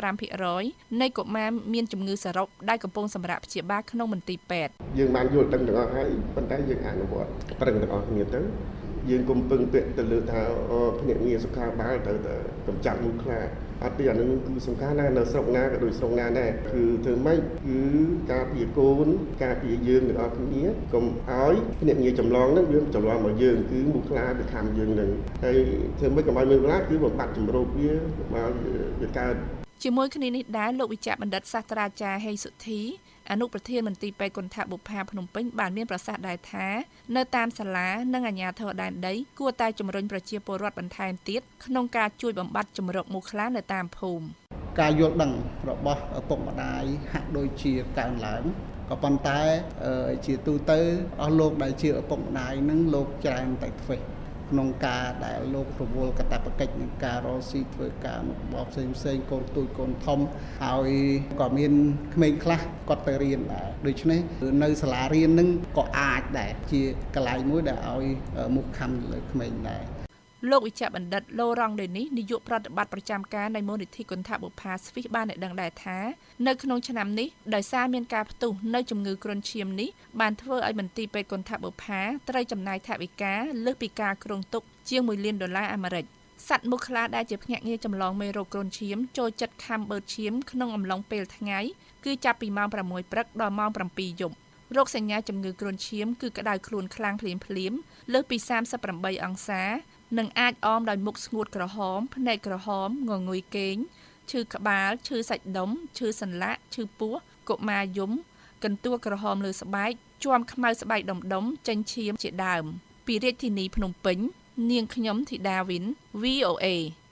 35% នៃកុមារមានជំងឺសរុបដែលកំពុងសម្រាកព្យាបាលក្នុងមន្ទីរពេទ្យយើងបានយល់ដឹងទាំងអស់ហើយប៉ុន្តែយើងអនុវត្តប្រឹងទាំងអស់គ្នាទៅយើងកុំពឹងពាក់ទៅលើថាភ្នាក់ងារសុខាភិបាលត្រូវតែកម្ចាត់មូសខ្លាអត់ទេអានឹងគឺសំខាន់ណាស់នៅស្រុកណាក៏ដូចស្រុកណាដែរគឺធ្វើម៉េចគឺការពារកូនការពារយើងទាំងអស់គ្នាកុំឲ្យភ្នាក់ងារចម្លងហ្នឹងវាចម្លងមកយើងគឺមូសខ្លាទៅខំយើងនឹងហើយធ្វើម៉េចកុំឲ្យមូសខ្លាគឺបំបត្តិជំរោគវាមកវាកើតជាមួយគ្នានេះដែរលោកវិជ្ជបណ្ឌិតសាស្ត្រាចារ្យហេសុធីអនុប្រធានមន្ទីរពេទ្យគន្ធបុប្ផាភ្នំពេញបានមានប្រសាសន៍ដែរថានៅតាមសាលានិងអាជ្ញាធរដែនដីគួរតែជំរុញប្រជាពលរដ្ឋបន្ថែមទៀតក្នុងការជួយបំបត្តិជំរកមូសខ្លានៅតាមភូមិការយល់ដឹងរបស់ឪពុកម្ដាយហាក់ដូចជាកើនឡើងក៏ប៉ុន្តែជាទូទៅអស់លោកដែលជាឪពុកម្ដាយនឹងលោកច្រើនតែធ្វេសក្នុងការដែលលោករវល់កាតព្វកិច្ចនឹងការរកស៊ីធ្វើការរបស់ផ្សេងកូនទូចកូនធំហើយក៏មានក្មេងខ្លះគាត់ទៅរៀនដែរដូច្នេះនៅសាលារៀននឹងក៏អាចដែរជាកន្លែងមួយដែលឲ្យមុខខំលើក្មេងដែរលោកវិជ្ជបណ្ឌិតឡូរ៉ង់ដេនីសនាយកប្រតិបត្តិប្រចាំការនៃមូលនិធិគន្ធបុប្ផាស្វីសបានដឹងដែរថានៅក្នុងឆ្នាំនេះដោយសារមានការផ្ទុះនៅជំងឺគ្រុនឈាមនេះបានធ្វើឲ្យមន្ទីរពេទ្យគន្ធបុប្ផាត្រូវចំណាយថវិកាលើសពីការគ្រោងទុកជាង$1 លានអាមេរិកសត្វមូសខ្លាដែលជាភ្នាក់ងារចម្លងមេរោគគ្រុនឈាមចូលចិត្តខាំបឺតឈាមក្នុងអំឡុងពេលថ្ងៃគឺចាប់ពីម៉ោង 6 ព្រឹកដល់ម៉ោង 7 យប់រោគសញ្ញាជំងឺគ្រុនឈាមគឺក្តៅខ្លួនខ្លាំងភ្លាមលើសពី38អង្សានិងអាចអមដោយមុខស្ងួតក្រហមភ្នែកក្រហមងងុយគេងឈឺក្បាលឈឺសាច់ដុំឈឺសន្លាក់ឈឺពោះកុមារយំកន្ទួលក្រហមលើស្បែកជួមខ្មៅស្បែកដុំចេញឈាមជាដើមពីរាជធានីភ្នំពេញនាងខ្ញុំធីតាវិន VOA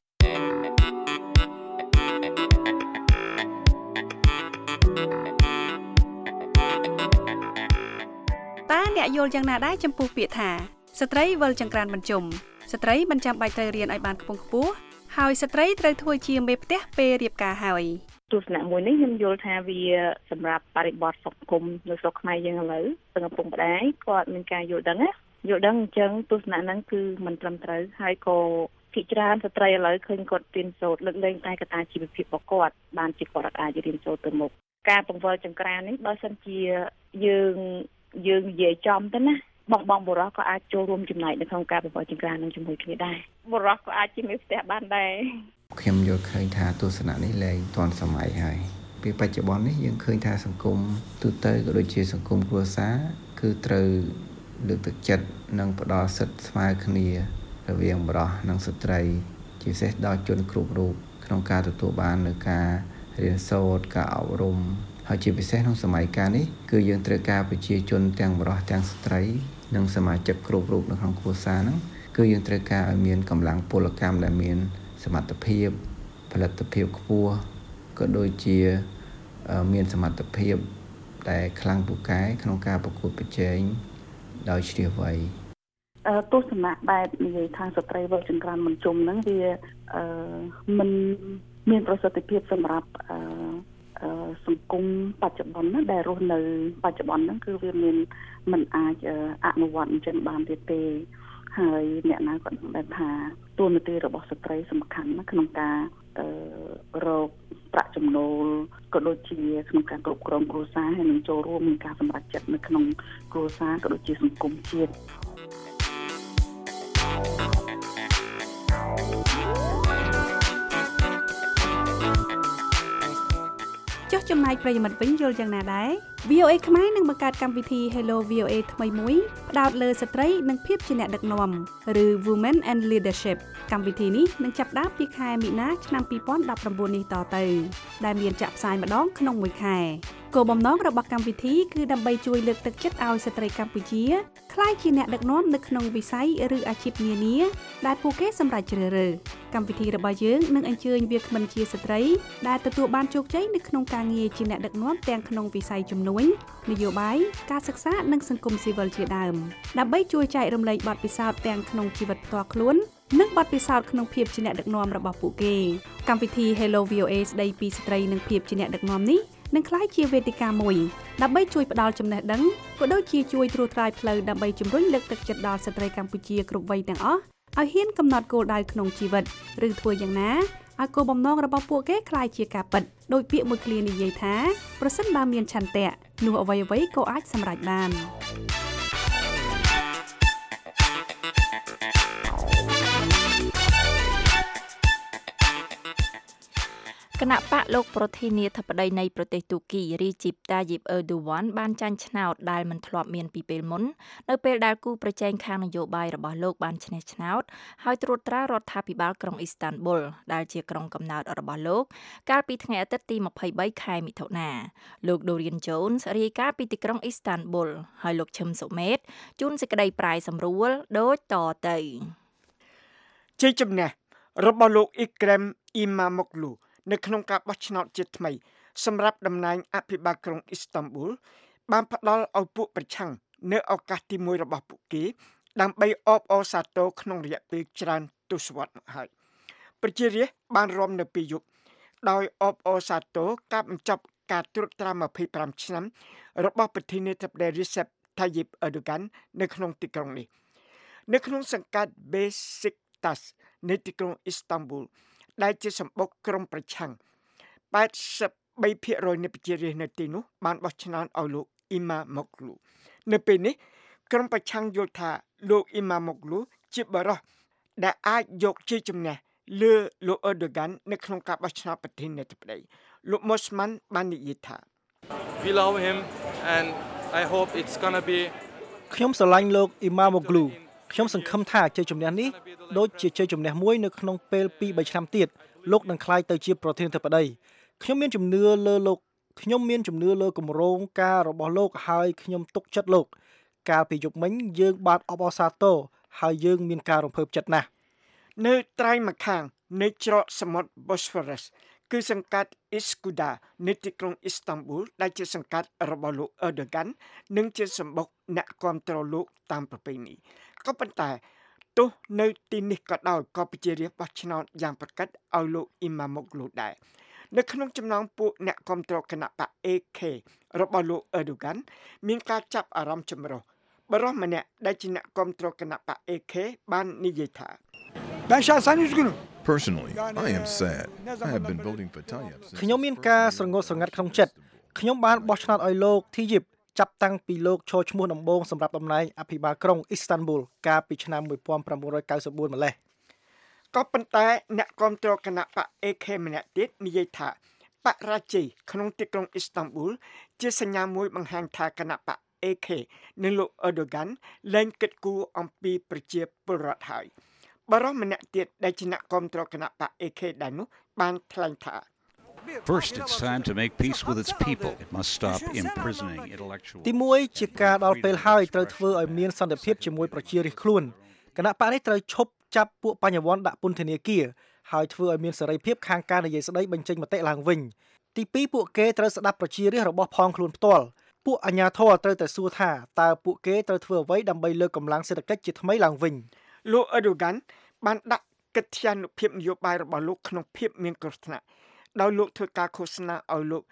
តើអ្នកយល់យ៉ាងណាដែរចំពោះពាក្យថាស្ត្រីវិលចង្ក្រានបញ្ជុំស្ត្រីមិនចាំបាច់ត្រូវរៀនឲ្យបានខ្ពង់ខ្ពស់ហើយស្ត្រីត្រូវធ្វើជាមេផ្ទះពេលរៀបការហើយទស្សនៈមួយនេះខ្ញុំយល់ថាវាសម្រាប់បរិបទសង្គមនៅស្រុកខ្មែរយើងឥឡូវទាំងឪពុកម្ដាយគាត់មានការយល់ដឹងអញ្ចឹងទស្សនៈហ្នឹងគឺមិនត្រឹមត្រូវហើយក៏ភាគច្រើនស្ត្រីឥឡូវឃើញគាត់រៀនសូត្រលើកលែងតែកត្តាជីវភាពរបស់គាត់បានជាគាត់អាចរៀនសូត្រទៅមុខការបង្វិលចង្ក្រាននេះបើសិនជាយើងនិយាយចំទៅណាបងបុរសក៏អាចចូលរួមចំណែកនៅក្នុងការបង្វិលចង្ក្រាននឹងជាមួយគ្នាដែរបុរសក៏អាចជាមេផ្ទះបានដែរខ្ញុំយល់ឃើញថាទស្សនៈនេះលែងទាន់សម័យហើយពេលបច្ចុប្បន្ននេះយើងឃើញថាសង្គមទូទៅក៏ដូចជាសង្គមគ្រួសារគឺត្រូវលើកទឹកចិត្តនិងផ្ដល់សិទ្ធិស្មើគ្នារវាងបុរសនិងស្ត្រីជាពិសេសដល់ជនគ្រប់រូបក្នុងការទទួលបាននូវការរៀនសូត្រការអប់រំហើយជាពិសេសក្នុងសម័យកាលនេះគឺយើងត្រូវការប្រជាជនទាំងបុរសទាំងស្ត្រីនិងសមាជិកគ្រប់រូបនៅក្នុងគ្រួសារហ្នឹងគឺយើងត្រូវការឲ្យមានកម្លាំងពលកម្មដែលមានសមត្ថភាពផលិតភាពខ្ពស់ក៏ដូចជាមានសមត្ថភាពដែលខ្លាំងពូកែក្នុងការប្រកួតប្រជែងដោយជ្រាបវៃទស្សនៈបែបនិយាយថាស្ត្រីវិលចង្ក្រានមិនជុំហ្នឹងវាមិនមានប្រសិទ្ធភាពសម្រាប់សង្គមបច្ចុប្បន្នណាដែលរស់នៅបច្ចុប្បន្នហ្នឹងគឺវាមានមិនអាចអនុវត្តអញ្ចឹងបានទៀតទេហើយអ្នកណាក៏ដឹងដែរថាតួនាទីរបស់ស្ត្រីសំខាន់ណាក្នុងការរកប្រាក់ចំណូលក៏ដូចជាក្នុងការគ្រប់គ្រងគ្រួសារហើយនឹងចូលរួមក្នុងការសម្រេចចិត្តនៅក្នុងគ្រួសារក៏ដូចជាសង្គមជាតិចុះចំណែកប្រិយមិត្តវិញយល់យ៉ាងណាដែរ VOA ខ្មែរនឹងបង្កើតកម្មវិធី Hello VOA ថ្មីមួយផ្ដោតលើស្ត្រីនិងភាពជាអ្នកដឹកនាំឬ Women and Leadership កម្មវិធីនេះនឹងចាប់ផ្ដើមពីខែមីនាឆ្នាំ2019នេះតទៅដែលមានចាក់ផ្សាយម្ដងក្នុងមួយខែគោលបំណងរបស់កម្មវិធីគឺដើម្បីជួយលើកទឹកចិត្តឲ្យស្ត្រីកម្ពុជាក្លាយជាអ្នកដឹកនាំនៅក្នុងវិស័យឬអាជីពនានាដែលពួកគេសម្រេចជ្រើសរើសកម្មវិធីរបស់យើងនឹងអញ្ជើញវាគ្មិនជាស្ត្រីដែលទទួលបានជោគជ័យនៅក្នុងការងារជាអ្នកដឹកនាំទាំងក្នុងវិស័យជំនួញនយោបាយការសិក្សានិងសង្គមស៊ីវិលជាដើមដើម្បីជួយចែករំលែកបទពិសោធន៍ទាំងក្នុងជីវិតផ្ទាល់ខ្លួននិងបទពិសោធន៍ក្នុងភាពជាអ្នកដឹកនាំរបស់ពួកគេកម្មវិធី Hello VOA ស្ដីពីស្ត្រីនិងភាពជាអ្នកដឹកនាំនេះនឹងក្លាយជាវេទិកាមួយដើម្បីជួយផ្ដល់ចំណេះដឹងក៏ដូចជាជួយត្រួសត្រាយផ្លូវដើម្បីជំរុញលើកទឹកចិត្តដល់ស្ត្រីកម្ពុជាគ្រប់វ័យទាំងអស់ឲ្យហ៊ានកំណត់គោលដៅក្នុងជីវិតឬធ្វើយ៉ាងណាឲ្យគោលបំណងរបស់ពួកគេក្លាយជាការពិតដោយពាក្យមួយឃ្លានិយាយថាប្រសិនបើមានឆន្ទៈនោះអ្វីៗក៏អាចសម្រេចបានគណៈបកលោកប្រធានាធិបតីនៃប្រទេសទូគីរីជីបតាយីបអឺឌូវ៉ាន់បានចាញ់ឆ្នោតដែលមិនធ្លាប់មានពីពេលមុននៅពេលដែលគូប្រជែងខាងនយោបាយរបស់លោកបានឈ្នះឆ្នោតហើយត្រួតត្រារដ្ឋាភិបាលក្រុងអ៊ីស្តានប៊ុលដែលជាក្រុងកំណើតរបស់លោកកាលពីថ្ងៃអាទិត្យទី23ខែមិថុនាលោក Dorian Jones រាយការណ៍ពីទីក្រុងអ៊ីស្តានប៊ុលហើយលោកឈឹមសុមេតជូនសេចក្តីប្រាយសម្រួលដូចតទៅជ័យជំនះរបស់លោកអ៊ីក្រែមអ៊ីម៉ាមុកលូនៅក្នុងការបោះឆ្នោតជាតិថ្មីសម្រាប់តំណែងអភិបាលក្រុងអ៊ីស្តានប៊ុលបានផ្ដល់ឲ្យពួកប្រឆាំងនៅឱកាសទី1របស់ពួកគេដើម្បីអបអរសាទរក្នុងរយៈពេលច្រើនទសវត្សរ៍មកហើយប្រជារាស្ត្របានរំនៅពេលយប់ដោយអបអរសាទរការបញ្ចប់ការត្រួតត្រា25ឆ្នាំរបស់ប្រធានាធិបតី Recep Tayyip Erdogan នៅក្នុងទីក្រុងនេះនៅក្នុងសង្កាត់ Besiktas នៃទីក្រុងអ៊ីស្តានប៊ុលដែលជាសម្បុកក្រុមប្រឆាំង 83% នៃប្រជារាស្ត្រនៅទីនោះបានបោះឆ្នោតឲ្យលោកអ៊ីម៉ាមុកលូនៅពេលនេះក្រុមប្រឆាំងយល់ថាលោកអ៊ីម៉ាមុកលូជាបរិសុទ្ធដែលអាចយកជ័យជំនះលើលោកអឺដូហ្គាននៅក្នុងការបោះឆ្នោតប្រធានាធិបតីលោកម៉ូស្ម៉ាន់បាននិយាយថា We love him and I hope it's gonna be ខ្ញុំស្រឡាញ់លោកអ៊ីម៉ាមុកលូខ្ញុំសង្ឃឹមថាជ័យជំនះនេះដូចជាជ័យជំនះមួយនៅក្នុងពេល2-3ឆ្នាំទៀតលោកនឹងក្លាយទៅជាប្រធានាធិបតីខ្ញុំមានជំនឿលើលោកខ្ញុំមានជំនឿលើគម្រោងការរបស់លោកហើយខ្ញុំទុកចិត្តលោកកាលពីយប់មិញយើងបានអបអរសាទរហើយយើងមានការរំភើបចិត្តណាស់នៅត្រៃម្ខាងនៃច្រកសមុទ្រ Bosphorus គឺសង្កាត់ Üsküdar នៃទីក្រុងអ៊ីស្តានប៊ុលដែលជាសង្កាត់របស់លោកអឺដូហ្គាននិងជាសម្បុកអ្នកគាំទ្រលោកតាមប្រពៃណីក៏ប៉ុន្តែទោះនៅទីនេះក៏ដោយក៏ប្រជារាស្ត្របោះឆ្នោតយ៉ាងប្រកិតឲ្យលោកអ៊ីម៉ាមុកលូដែរនៅក្នុងចំណោមពួកអ្នកគាំទ្រគណៈបក AK របស់លោកអឺដូហ្គានមានការចាប់អារម្មណ៍ចម្រុះបរិសុទ្ធម្នាក់ដែលជាអ្នកគាំទ្រគណៈបក AK បាននិយាយថា Personally, I am sad. I have been voting for Tayyip. ខ្ញុំមានការស្រងត់ស្រងាត់ក្នុងចិត្តខ្ញុំបានបោះឆ្នោតឲ្យលោក Tayyip ចាប់តាំងពីលោកឈរឈ្មោះដំបូងសម្រាប់តំណែងអភិបាលក្រុងអ៊ីស្តានប៊ុលកាលពីឆ្នាំ1994ម្លេះក៏ប៉ុន្តែអ្នកគាំទ្រគណៈបក AK ម្នាក់ទៀតនិយាយថាបរាជ័យក្នុងទីក្រុងអ៊ីស្តានប៊ុលជាសញ្ញាមួយបង្ហាញថាគណៈបក AK និងលោកអឺដូហ្គានលែងគិតគូរអំពីប្រជាពលរដ្ឋហើយបរិសុទ្ធម្នាក់ទៀតដែលជាអ្នកគាំទ្រគណៈបក AK ដែរនោះបានថ្លែងថា First, it's time to make peace with its people. It must stop imprisoning intellectuals. ទី1ជាការដល់ពេលហើយត្រូវធ្វើឲ្យមានសន្តិភាពជាមួយប្រជារាស្ត្រខ្លួនគណៈបកនេះត្រូវឈប់ចាប់ពួកបញ្ញវន្តដាក់ពន្ធនាគារហើយធ្វើឲ្យមានសេរីភាពខាងការនិយាយស្ដីបញ្ចេញមតិឡើងវិញទី2ពួកគេត្រូវស្ដាប់ប្រជារាស្ត្ររបស់ផងខ្លួនផ្ទាល់ពួកអាជ្ញាធរត្រូវតែសួរថាតើពួកគេត្រូវធ្វើអ្វីដើម្បីលើកកម្លាំងសេដ្ឋកិច្ចជាថ្មីឡើងវិញលោកអឺដូហ្គានបានដាក់កិត្យានុភាពនយោបាយរបស់លោកក្នុងភាពមានគ្រោះថ្នាក់ដោយលោកធ្វើការឃោសនាឲ្យលោក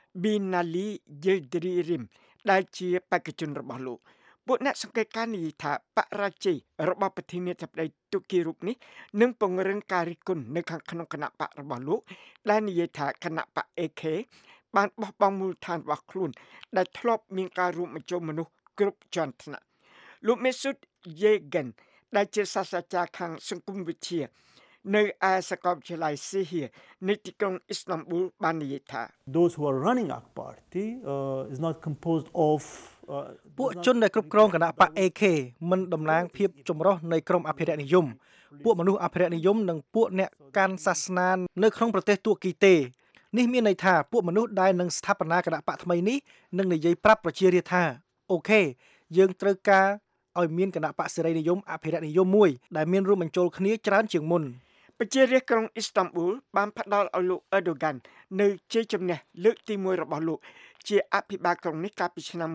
Binali Yildirim ដែលជាបេក្ខជនរបស់លោកពួកអ្នកសង្កេតការណ៍និយាយថាបរាជ័យរបស់ប្រធានាធិបតីទូគីរូបនេះនឹងពង្រឹងការរិះគន់នៅខាងក្នុងគណៈបករបស់លោកដែលនិយាយថាគណៈបក AK បានបោះបង់មូលដ្ឋានរបស់ខ្លួនដែលធ្លាប់មានការរួមបញ្ចូលមនុស្សគ្រប់ជាន់ថ្នាក់លោក Mesut Yegin ដែលជាសាស្ត្រាចារ្យខាងសង្គមវិទ្យានៅឯសាកលវិទ្យាល័យ Sihir នៃទីក្រុងអ៊ីស្តានប៊ុលបាននិយាយថា Those who are running our party is not composed of ពួកជនដែលគ្រប់គ្រងគណៈបក AK មិនតំណាងភាពចម្រុះនៃក្រុមអភិរក្សនិយមពួកមនុស្សអភិរក្សនិយមនិងពួកអ្នកកាន់សាសនានៅក្នុងប្រទេសទួរគីទេនេះមានន័យថាពួកមនុស្សដែលនឹងស្ថាបនាគណៈបកថ្មីនេះនឹងនិយាយប្រាប់ប្រជារាស្ត្រថាអូខេយើងត្រូវការឲ្យមានគណៈបកសេរីនិយមអភិរក្សនិយមមួយដែលមានរួមបញ្ចូលគ្នាច្រើនជាងមុនប្រជារាស្ត្រក្រុងអ៊ីស្តានប៊ុលបានផ្ដល់ឲ្យលោកអឺដូហ្គាននៅជ័យជំនះលើកទី1របស់លោកជាអភិបាលក្រុងនេះកាលពីឆ្នាំ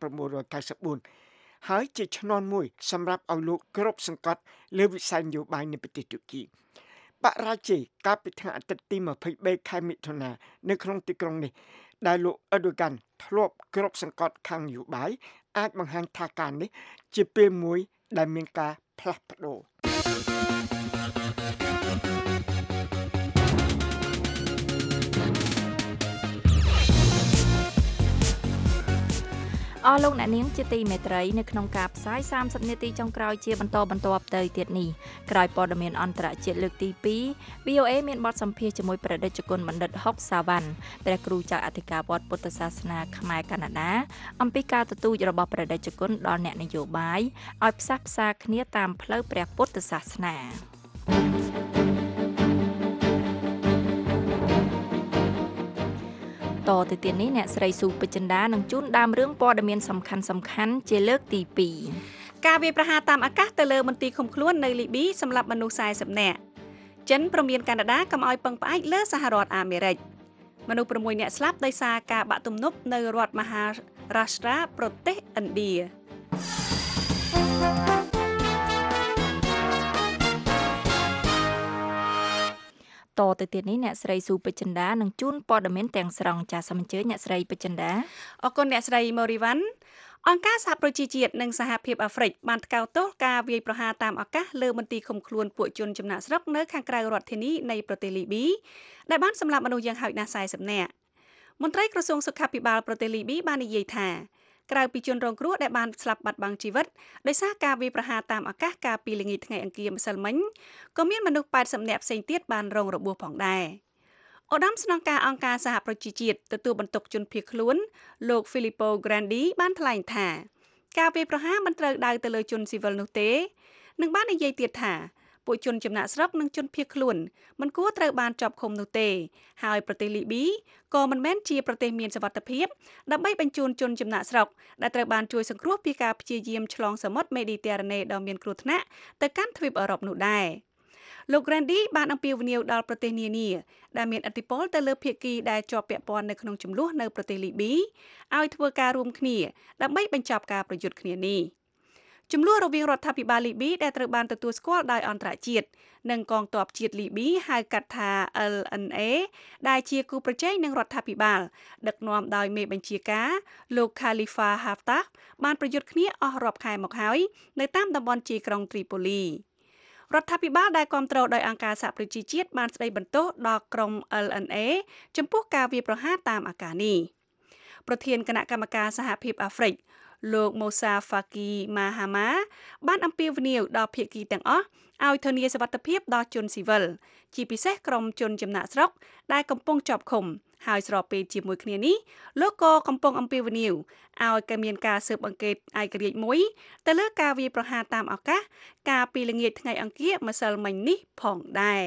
1994ហើយជាឈ្នន់មួយសម្រាប់ឲ្យលោកគ្រប់សង្កត់លើវិស័យនយោបាយនៃប្រទេសទូគីបរាជ័យកាលពីថ្ងៃអាទិត្យទី23ខែមិថុនានៅក្នុងទីក្រុងនេះដែលលោកអឺដូហ្គានធ្លាប់គ្របសង្កត់ខាងនយោបាយអាចបង្ហាញថាការនេះជាពេលមួយដែលមានការផ្លាស់ប្ដូរអស់លោកអ្នកនាងជាទីមេត្រីនៅក្នុងការផ្សាយ30នាទីចុងក្រោយជាបន្តទៅទៀតនេះក្រោយព័ត៌មានអន្តរជាតិលើកទី2 VOA មានបទសម្ភាសន៍ជាមួយព្រះតេជគុណបណ្ឌិតហុកសាវ៉ាន់ព្រះគ្រូចៅអធិការវត្តពុទ្ធសាសនាខ្មែរកាណាដាអំពីការទទូចរបស់ព្រះតេជគុណដល់អ្នកនយោបាយឲ្យផ្សះផ្សាគ្នាតាមផ្លូវព្រះពុទ្ធសាសនាតទៅទៀតនេះអ្នកស្រីស៊ូពេជ្រចិន្តានឹងជូនដើមរឿងព័ត៌មានសំខាន់ជាលើកទី2 ការវាយប្រហារតាមអាកាសទៅលើមន្ទីរឃុំខ្លួននៅលីប៊ីសម្រាប់មនុស្ស40នាក់ចិនព្រមានកាណាដាកុំឲ្យពឹងផ្អែកលើសហរដ្ឋអាមេរិកមនុស្ស6នាក់ស្លាប់ដោយសារការបាក់ទំនប់នៅរដ្ឋមហារាស្ត្រាប្រទេសឥណ្ឌាតទៅទៀតនេះអ្នកស្រីស៊ូពេជ្រចិន្តានឹងជូនព័ត៌មានទាំងស្រុងចាសសូមអញ្ជើញអ្នកស្រីពេជ្រចិន្តាអរគុណអ្នកស្រីម៉ូរីវ៉ាន់អង្គការសហប្រជាជាតិនិងសហភាពអាហ្វ្រិកបានថ្កោលទោសការវាយប្រហារតាមអាកាសលើមន្ទីរឃុំខ្លួនពួកជនចំណាក់ស្រុកនៅខាងក្រៅរដ្ឋធានីនៃប្រទេសលីប៊ីដែលបានសម្លាប់មនុស្សយ៉ាងហោចណាស់40នាក់មន្ត្រីក្រសួងសុខាភិបាលប្រទេសលីប៊ីបាននិយាយថាក្រៅពីជនរងគ្រោះដែលបានស្លាប់បាត់បង់ជីវិតដោយសារការវាយប្រហារតាមអាកាសកាលពីល្ងាចថ្ងៃអង្គារម្សិលមិញក៏មានមនុស្ស80នាក់ផ្សេងទៀតបានរងរបួសផងដែរឧត្តមស្នងការអង្គការសហប្រជាជាតិទទួលបន្ទុកជនភៀសខ្លួនលោក Filippo Grandi បានថ្លែងថាការវាយប្រហារមិនត្រូវដៅទៅលើជនស៊ីវិលនោះទេនិងបាននិយាយទៀតថាពួកជនចំណាក់ស្រុកនិងជនភៀសខ្លួនមិនគួរត្រូវបានជាប់ឃុំនោះទេហើយប្រទេសលីប៊ីក៏មិនមែនជាប្រទេសមានសុវត្ថិភាពដើម្បីបញ្ជូនជនចំណាក់ស្រុកដែលត្រូវបានជួយសង្គ្រោះពីការព្យាយាមឆ្លងសមុទ្រមេឌីទែរ៉ាណេដ៏មានគ្រោះថ្នាក់ទៅកាន់ទ្វីបអឺរ៉ុបនោះដែរលោក Grandi បានអំពាវនាវដល់ប្រទេសនានាដែលមានឥទ្ធិពលទៅលើភាគីដែលជាប់ពាក់ព័ន្ធនៅក្នុងចំនួននៅប្រទេសលីប៊ីឲ្យធ្វើការរួមគ្នាដើម្បីបញ្ចប់ការប្រយុទ្ធគ្នានេះចំនួនរវាងរដ្ឋាភិបាលលីប៊ីដែលត្រូវបានទទួលស្គាល់ដោយអន្តរជាតិនិងកងទ័ពជាតិលីប៊ីហៅកាត់ថា LNA ដែលជាគូប្រជែងនឹងរដ្ឋាភិបាលដឹកនាំដោយមេបញ្ជាការលោក Khalifa Haftar បានប្រយុទ្ធគ្នាអស់រាប់ខែមកហើយនៅតាមតំបន់ជាយក្រុងត្រីប៉ូលីរដ្ឋាភិបាលដែលគ្រប់គ្រងដោយអង្គការសហប្រជាជាតិបានស្ដីបន្ទោសដល់ក្រុម LNA ចំពោះការវាយប្រហារតាមអាកាសនេះប្រធានគណៈកម្មការសហភាពអាហ្វ្រិកលោក Moussa Faki Mahama បានអំពាវនាវដល់ភាគីទាំងអស់ឲ្យធានាសុវត្ថិភាពដល់ជនស៊ីវិលជាពិសេសក្រុមជនចំណាក់ស្រុកដែលកំពុងជាប់ឃុំហើយស្របពេលជាមួយគ្នានេះលោកក៏កំពុងអំពាវនាវឲ្យមានការស៊ើបអង្កេតឯករាជ្យមួយទៅលើការវាយប្រហារតាមអាកាសកាលពីល្ងាចថ្ងៃអង្គារម្សិលមិញនេះផងដែរ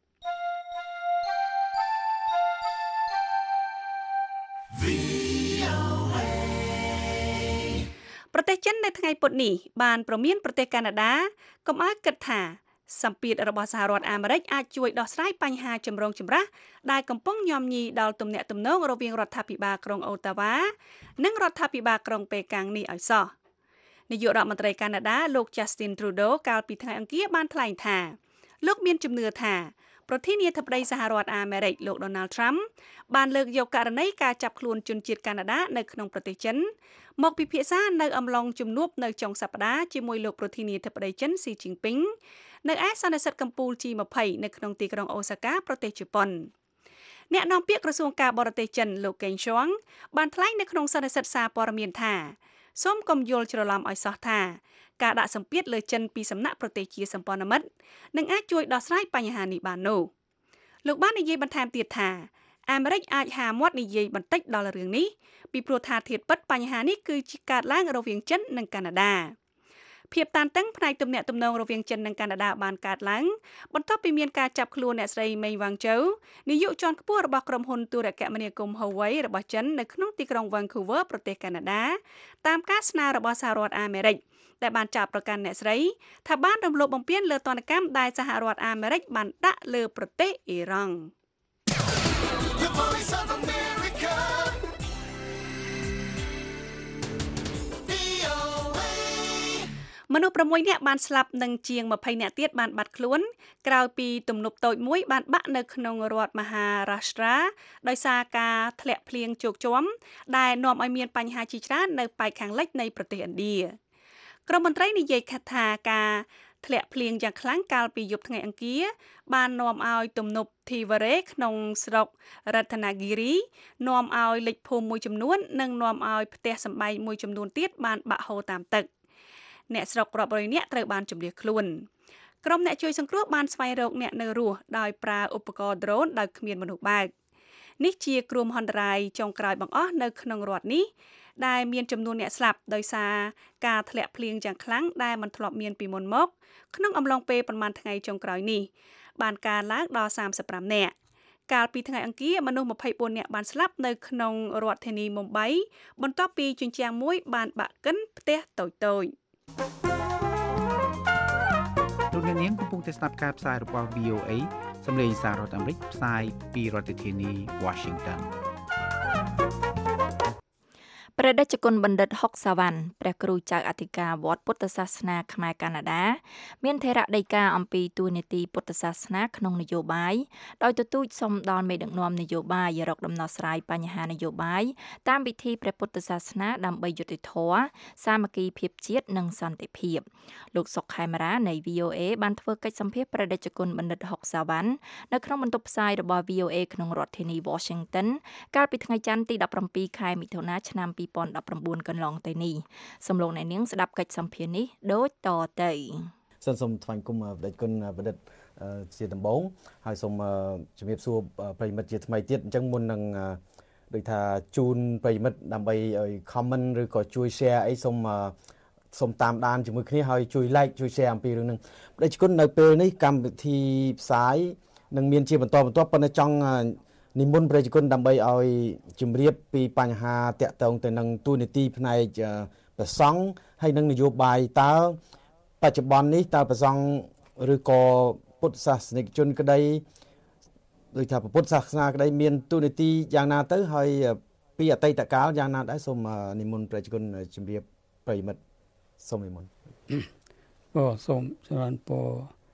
ប្រទេសចិននៅថ្ងៃពុធនេះបានប្រមានប្រទេសកាណាដាកុំឲ្យគិតថាសម្ពាធរបស់សហរដ្ឋអាមេរិកអាចជួយដោះស្រាយបញ្ហាចម្រូងចម្រាសដែលកំពុងញោមញីដល់ទំនាក់ទំនងរវាងរដ្ឋាភិបាលក្រុងអូតាវ៉ានិងរដ្ឋាភិបាលក្រុងប៉េកាំងនេះឲ្យសោះនាយករដ្ឋមន្ត្រីកាណាដាលោក Justin Trudeau កាលពីថ្ងៃអង្គារបានថ្លែងថាលោកមានជំនឿថាប្រធានាធិបតីសហរដ្ឋអាមេរិកលោក Donald Trump បានលើកយកករណីការចាប់ខ្លួនជនជាតិកាណាដានៅក្នុងប្រទេសចិនមកពិភាក្សានៅអំឡុងជំនួបនៅចុងសប្តាហ៍ជាមួយលោកប្រធានាធិបតីចិនស៊ីជីនពីងនៅឯសន្និសីទកំពូល G20 នៅក្នុងទីក្រុងអូសាកាប្រទេសជប៉ុនអ្នកនាំពាក្យក្រសួងការបរទេសចិនលោកកេងឈួងបានថ្លែងនៅក្នុងសន្និសីទសារព័ត៌មានថាសូមកុំយល់ច្រឡំឲ្យសោះថាការដាក់សម្ពាធលើចិនពីសំណាក់ប្រទេសជាសម្ព័ន្ធមិត្តនឹងអាចជួយដោះស្រាយបញ្ហានេះបាននោះលោកបាននិយាយបន្ថែមទៀតថាអាមេរិកអាចហាមាត់និយាយបន្តិចដល់រឿងនេះពីព្រោះថាធាតុពិតបញ្ហានេះគឺជាកើតឡើងរវាងចិននិងកាណាដាភាពតានតឹងផ្នែកទំនាក់ទំនងរវាងចិននិងកាណាដាបានកើតឡើងបន្ទាប់ពីមានការចាប់ខ្លួនអ្នកស្រីមេងវ៉ាងជូនាយកជាន់ខ្ពស់របស់ក្រុមហ៊ុនទូរគមនាគមន៍ Huawei របស់ចិននៅក្នុងទីក្រុង Vancouver ប្រទេសកាណាដាតាមការស្នើរបស់សហរដ្ឋអាមេរិកដែលបានចាប់ប្រកាន់អ្នកស្រីថាបានរំលោភបំពានលើទណ្ឌកម្មដែលសហរដ្ឋអាមេរិកបានដាក់លើប្រទេសអ៊ីរ៉ង់មនុស្ស6នាក់បានស្លាប់និងជាង20នាក់ទៀតបានបាត់ខ្លួនក្រោយពីទំនប់តូចមួយបានបាក់នៅក្នុងរដ្ឋមហារាស្ត្រាដោយសារការធ្លាក់ភ្លៀងជោគជាំដែលនាំឲ្យមានបញ្ហាជាច្រើននៅប៉ែកខាងលិចនៃប្រទេសឥណ្ឌាក្រុមមន្ត្រីនិយាយថាការធ្លាក់ភ្លៀងយ៉ាងខ្លាំងកាលពីយប់ថ្ងៃអង្គារបាននាំឲ្យទំនប់ធីវរ៉េក្នុងស្រុករតនាគិរីនាំឲ្យលិចភូមិមួយចំនួននិងនាំឲ្យផ្ទះសម្បែងមួយចំនួនទៀតបានបាក់ហូរតាមទឹកអ្នកស្រុករាប់រយនាក់ត្រូវបានជម្លៀសខ្លួនក្រុមអ្នកជួយសង្គ្រោះបានស្វែងរកអ្នកនៅរស់ដោយប្រើឧបករណ៍ drone ដោយគ្មានមនុស្សបើកនេះជាគ្រោះមហន្តរាយចុងក្រោយបង្អស់នៅក្នុងរដ្ឋនេះដែលមានចំនួនអ្នកស្លាប់ដោយសារការធ្លាក់ភ្លៀងយ៉ាងខ្លាំងដែលមិនធ្លាប់មានពីមុនមកក្នុងអំឡុងពេលប្រមាណថ្ងៃចុងក្រោយនេះបានកើនឡើងដល់35នាក់កាលពីថ្ងៃអង្គារមនុស្ស24នាក់បានស្លាប់នៅក្នុងរដ្ឋធានីមុំបៃបន្ទាប់ពីជញ្ជាំងមួយបានបាក់កិនផ្ទះតូចៗលោកអ្នកនាងកំពុងតែស្ដាប់ការផ្សាយរបស់ VOA សម្លេងសាររដ្ឋអាមេរិកផ្សាយពីរដ្ឋធានី Washington ព្រះតេជគុណបណ្ឌិតហុកសាវ៉ាន់ព្រះគ្រូចៅអធិការវត្តពុទ្ធសាសនាខ្មែរកាណាដាមានថេរដីកាអំពីទួលនីតិពុទ្ធសាសនាក្នុងនយោបាយដោយទទូចសុំដល់មេដឹកនាំនយោបាយរកដំណោះស្រាយបញ្ហានយោបាយតាមវិធីព្រះពុទ្ធសាសនាដើម្បីយុត្តិធម៌សាមគ្គីភាពជាតិនិងសន្តិភាពលោកសុកខេមរានៃ VOA បានធ្វើកិច្ចសម្ភាសន៍ព្រះតេជគុណបណ្ឌិតហុកសាវ៉ាន់នៅក្នុងបន្ទប់ផ្សាយរបស់ VOA ក្នុងរដ្ឋធានី Washington កាលពីថ្ងៃច័ន្ទទី17ខែមិថុនាឆ្នាំ2019កន្លងទៅនេះសំឡេងអ្នកនាងស្ដាប់កិច្ចសម្ភាសន៍នេះដូចតទៅសូមថ្លែងគុំព្រះតេជគុណបណ្ឌិតជាដំបូងហើយសូមជំរាបសួរប្រិយមិត្តជាថ្មីទៀតអញ្ចឹងមុននឹងដូចថាជូនប្រិយមិត្តដើម្បីឲ្យ comment ឬក៏ជួយ share អីសូមតាមដានជាមួយគ្នាហើយជួយ like ជួយ share អំពីរឿងហ្នឹងព្រះតេជគុណនៅពេលនេះកម្មវិធីផ្សាយនឹងមានជាបន្តប៉ុន្តែចង់និមន្តព្រះតេជគុណដើម្បីឲ្យជម្រាបពីបញ្ហាតាក់ទងទៅនឹងទួលនីតិផ្នែកព្រះសង្ឃហើយនឹងនយោបាយតើបច្ចុប្បន្ននេះតើព្រះសង្ឃឬក៏ពុទ្ធសាសនិកជនក្តីដូចថាពុទ្ធសាសនាក្តីមានទួលនីតិយ៉ាងណាទៅហើយពីអតីតកាលយ៉ាងណាដែរសូមនិមន្តព្រះតេជគុណជម្រាបប្រិយមិត្តសូមនិមន្តសូមច្រើនពរ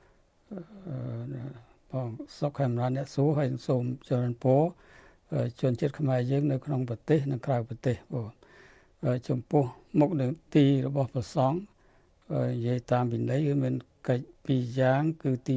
បងសុខខេមរាអ្នកសួរហើយសូមច្រើនពរជនជាតិខ្មែរយើងនៅក្នុងប្រទេសនិងក្រៅប្រទេសចំពោះមុខនីតិរបស់ព្រះសង្ឃនិយាយតាមវិន័យគឺមានកិច្ចពីរយ៉ាងគឺទី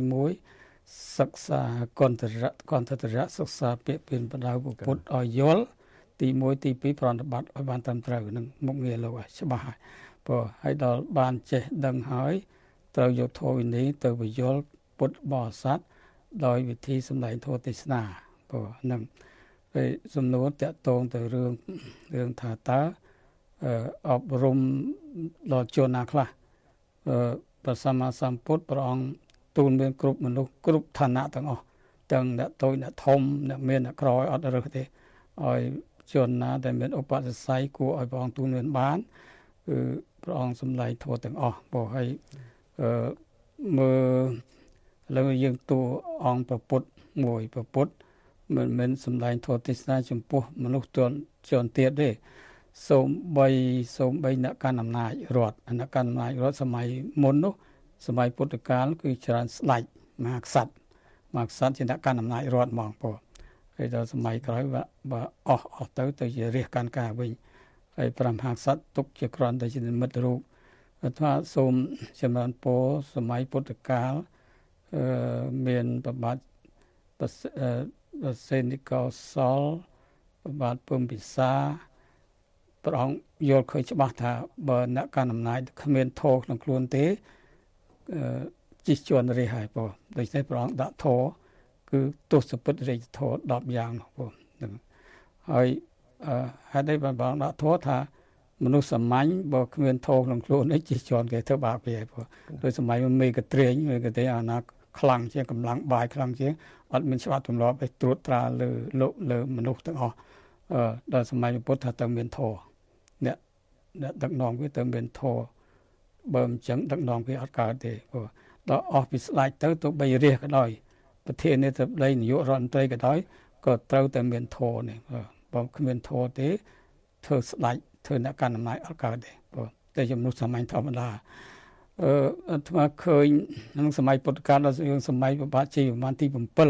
1សិក្សាកន្តរៈសិក្សាពាក្យពេចន៍បដៅពុទ្ធឲ្យយល់ទី1ទី2ប្រតិបត្តិឲ្យបានត្រឹមត្រូវនឹងមុខងារលោកឲ្យច្បាស់ហើយហើយដល់បានចេះដឹងហើយត្រូវយកធម៌វិន័យទៅបញ្យល់ពុទ្ធបរិស័ទដោយវិធីសម្ដែងធម៌ទេសនានឹងហើយសំណួរតាក់ទងទៅរឿងថាតើអប់រំដល់ជនណាខ្លះព្រះសម្មាសម្ពុទ្ធព្រះអង្គទូលមានគ្រប់មនុស្សគ្រប់ឋានៈទាំងអស់ទាំងអ្នកតូចអ្នកធំអ្នកមានអ្នកក្រអត់រើសទេឲ្យជនណាដែលមានឧបនិស្ស័យគួរឲ្យព្រះអង្គទូលមានបានគឺព្រះអង្គសម្ដែងធម៌ទាំងអស់ហើយមើលឥឡូវយើងតួអង្គប្រពុតមួយប្រពុតមិនមែនសម្ដែងធម៌ទេសនាចំពោះមនុស្សជនទៀតទេសូម្បីអ្នកកាន់អំណាចរដ្ឋអ្នកកាន់អំណាចរដ្ឋសម័យមុននោះសម័យពុទ្ធកាលគឺច្រើនស្ដេចមហាក្សត្រជាអ្នកកាន់អំណាចរដ្ឋហ្មងហើយដល់សម័យក្រោយបើអស់ទៅជារាជកាន់ការវិញហើយព្រះមហាក្សត្រទុកជាគ្រាន់តែជានិមិត្តរូបថាសូមចម្រើនពរសម័យពុទ្ធកាលមានប្របាទប្រសេនិកោសលប្របាទពំពិសាព្រះអង្គយល់ឃើញច្បាស់ថាបើអ្នកកាន់អំណាចគ្មានធម៌ក្នុងខ្លួនទេជិះជាន់រាជហើយដូច្នេះព្រះអង្គដាក់ធម៌គឺទស្សពុទ្ធរាជធម៌10យ៉ាងនោះហ្នឹងហើយហេតុអីបានព្រះអង្គដាក់ធម៌ថាមនុស្សសាមញ្ញបើគ្មានធម៌ក្នុងខ្លួននេះជិះជាន់គេធ្វើបាបគេហើយដោយសម័យមេកត្រេងអាណាខ្លាំងជាងកម្លាំងបាយខ្លាំងជាងអត់មានច្បាប់ទម្លាប់ឲ្យត្រួតត្រាលើមនុស្សទាំងអស់ដល់សម័យពុទ្ធថាទៅមានធម៌អ្នកដឹកនាំគេទៅមានធម៌បើមិនចឹងដឹកនាំគេអត់កើតទេដល់អស់ពីស្ដេចទៅបីរាជក៏ដោយប្រធាននាយកនាយករដ្ឋមន្ត្រីក៏ដោយក៏ត្រូវតែមានធម៌នេះបើគ្មានធម៌ទេធ្វើស្ដេចធ្វើអ្នកកាន់អំណាចអត់កើតទេតែជាមនុស្សសាមញ្ញធម្មតាអាត្មាឃើញក្នុងសម័យពុទ្ធកាលដល់យើងសម័យព្រះបាទជ័យវរ្ម័នទី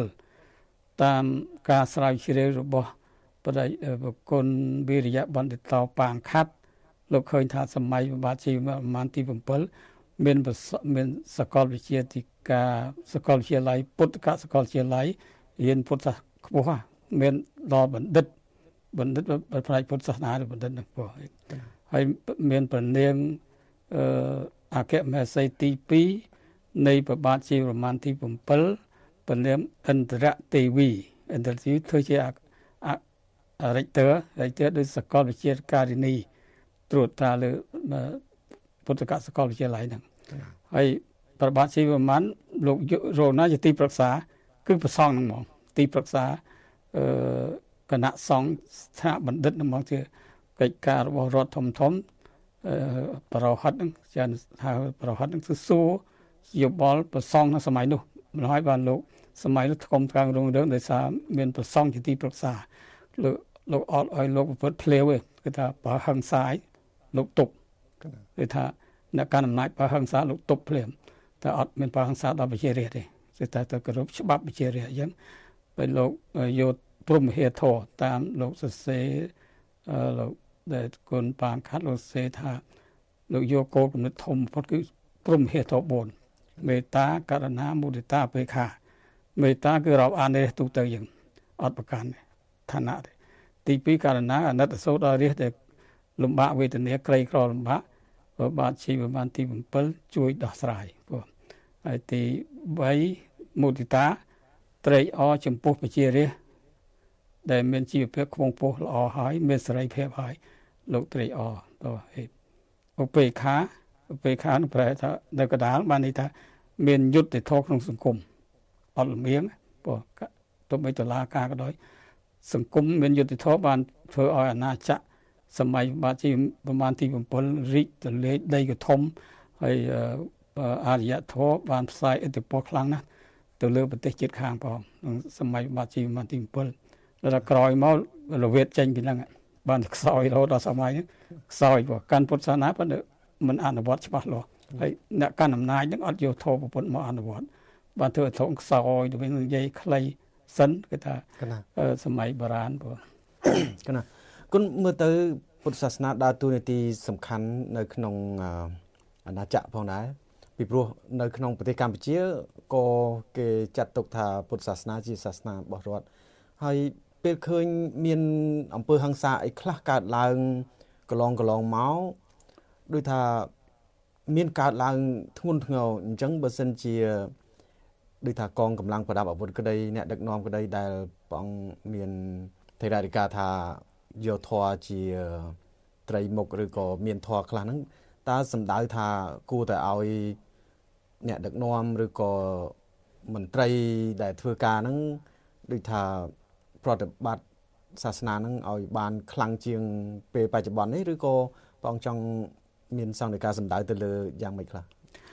7តាមការស្រាវជ្រាវរបស់ព្រះគុណវិរិយបណ្ឌិតប៉ាងខាត់លោកឃើញថាសម័យព្រះបាទជ័យវរ្ម័នទី7មានសាកលវិទ្យាធិការសាកលវិទ្យាល័យពុទ្ធកសាកលវិទ្យាល័យរៀនពុទ្ធខ្ពស់មានដល់បណ្ឌិតផ្នែកពុទ្ធសាសនាឬបណ្ឌិតហ្នឹងពោះហើយមានព្រះនាងអគ្គមហេសីទី2នៃព្រះបាទជ័យវរ្ម័នទី7ព្រះនាងឥន្ទ្រទេវីធ្វើជាrector ដោយសាកលវិទ្យាការិនីត្រួតត្រាលើពុទ្ធកសាកលវិទ្យាល័យហ្នឹងហើយព្រះបាទជ័យវរ្ម័នលោករងណាជាទីប្រឹក្សាគឺព្រះសង្ឃហ្នឹងហ្មងទីប្រឹក្សាគណៈសង្ឃស្ថាបបណ្ឌិតហ្នឹងហ្មងជាកិច្ចការរបស់រដ្ឋធំប្រហិតហ្នឹងជាថាប្រហិតហ្នឹងគឺសួរយោបល់ព្រះសង្ឃនៅសម័យនោះមិនហើយបានលោកសម័យនោះធំកាងរុងរឿងដោយសារមានព្រះសង្ឃជាទីប្រឹក្សាលោកអត់ឲ្យលោកប្រព្រឹត្តភ្លាវទេគឺថាបើហឹង្សាយលោកទប់គឺថាអ្នកកាន់អំណាចបើហឹង្សាលោកទប់ភ្លាមតែអត់មានបើហឹង្សាដល់ប្រជារាស្ត្រទេគឺតែទៅគោរពច្បាប់ប្រជារាស្ត្រអញ្ចឹងពេលលោកយកព្រហ្មហេតុតាមលោកសរសេរលោកដែលគុណប៉ាងខាត់លោកសរសេរថាលោកយកគោលគំនិតធំបំផុតគឺព្រហ្មហេតុ4មេត្តាករុណាមុទិតាបេខាមេត្តាគឺរាប់អាននេះទូទៅយើងអត់ប្រកាន់ឋានៈទេទី2ករុណាអាណិតសូរដល់រាស្ត្រដែលលំបាកវេទនាក្រីក្រលំបាកព្រះបាទជ័យវរ្ម័នទី7ជួយដោះស្រាយព្រោះហើយទី3មុទិតាត្រេកអរចំពោះប្រជារាស្ត្រដែលមានជីវភាពខ្ពង់ខ្ពស់ល្អហើយមានសេរីភាពហើយលោកត្រេកអរទៅឧបេក្ខានឹងប្រែថានៅកណ្ដាលបានន័យថាមានយុត្តិធម៌ក្នុងសង្គមអត់លំអៀងព្រោះទោះបីតុលាការក៏ដោយសង្គមមានយុត្តិធម៌បានធ្វើឲ្យអាណាចក្រសម័យបាទជ័យវរ្ម័នទី7រីកទលេកដីក៏ធំហើយអរិយធម៌បានផ្សាយឥទ្ធិពលខ្លាំងណាស់ទៅលើប្រទេសជិតខាងផងក្នុងសម័យបាទជ័យវរ្ម័នទី7ដល់ក្រោយមករវាតចេញពីហ្នឹងបានខ្សោយរហូតដល់សម័យហ្នឹងខ្សោយព្រោះកាន់ពុទ្ធសាសនាប៉ុន្តែមិនអនុវត្តច្បាស់លាស់ហើយអ្នកកាន់អំណាចហ្នឹងអត់យកធម៌ពុទ្ធមកអនុវត្តបានធ្វើឲ្យធំខ្សោយទៅវិញនិយាយខ្លីសិនគេថាសម័យបុរាណព្រោះកណាគុណមើលទៅពុទ្ធសាសនាដើរតួនាទីសំខាន់នៅក្នុងអាណាចក្រផងដែរពីព្រោះនៅក្នុងប្រទេសកម្ពុជាក៏គេចាត់ទុកថាពុទ្ធសាសនាជាសាសនារបស់រដ្ឋហើយពេលឃើញមានអំពើហិង្សាអីខ្លះកើតឡើងកន្លងមកដូចថាមានកើតឡើងធ្ងន់ធ្ងរអញ្ចឹងបើសិនជាដូចថាកងកម្លាំងប្រដាប់អាវុធក្តីអ្នកដឹកនាំក្តីដែលព្រះអង្គមានថេរដីកាថាយកធម៌ជាត្រីមុខឬក៏មានធម៌ខ្លះហ្នឹងតើសំដៅថាគួរតែឲ្យអ្នកដឹកនាំឬក៏មន្ត្រីដែលធ្វើការហ្នឹងដូចថាប្រតិបត្តិសាសនាហ្នឹងឲ្យបានខ្លាំងជាងពេលបច្ចុប្បន្ននេះឬក៏ព្រះអង្គចង់មានសង្ឃិការសំដៅទៅលើយ៉ាងម៉េចខ្លះ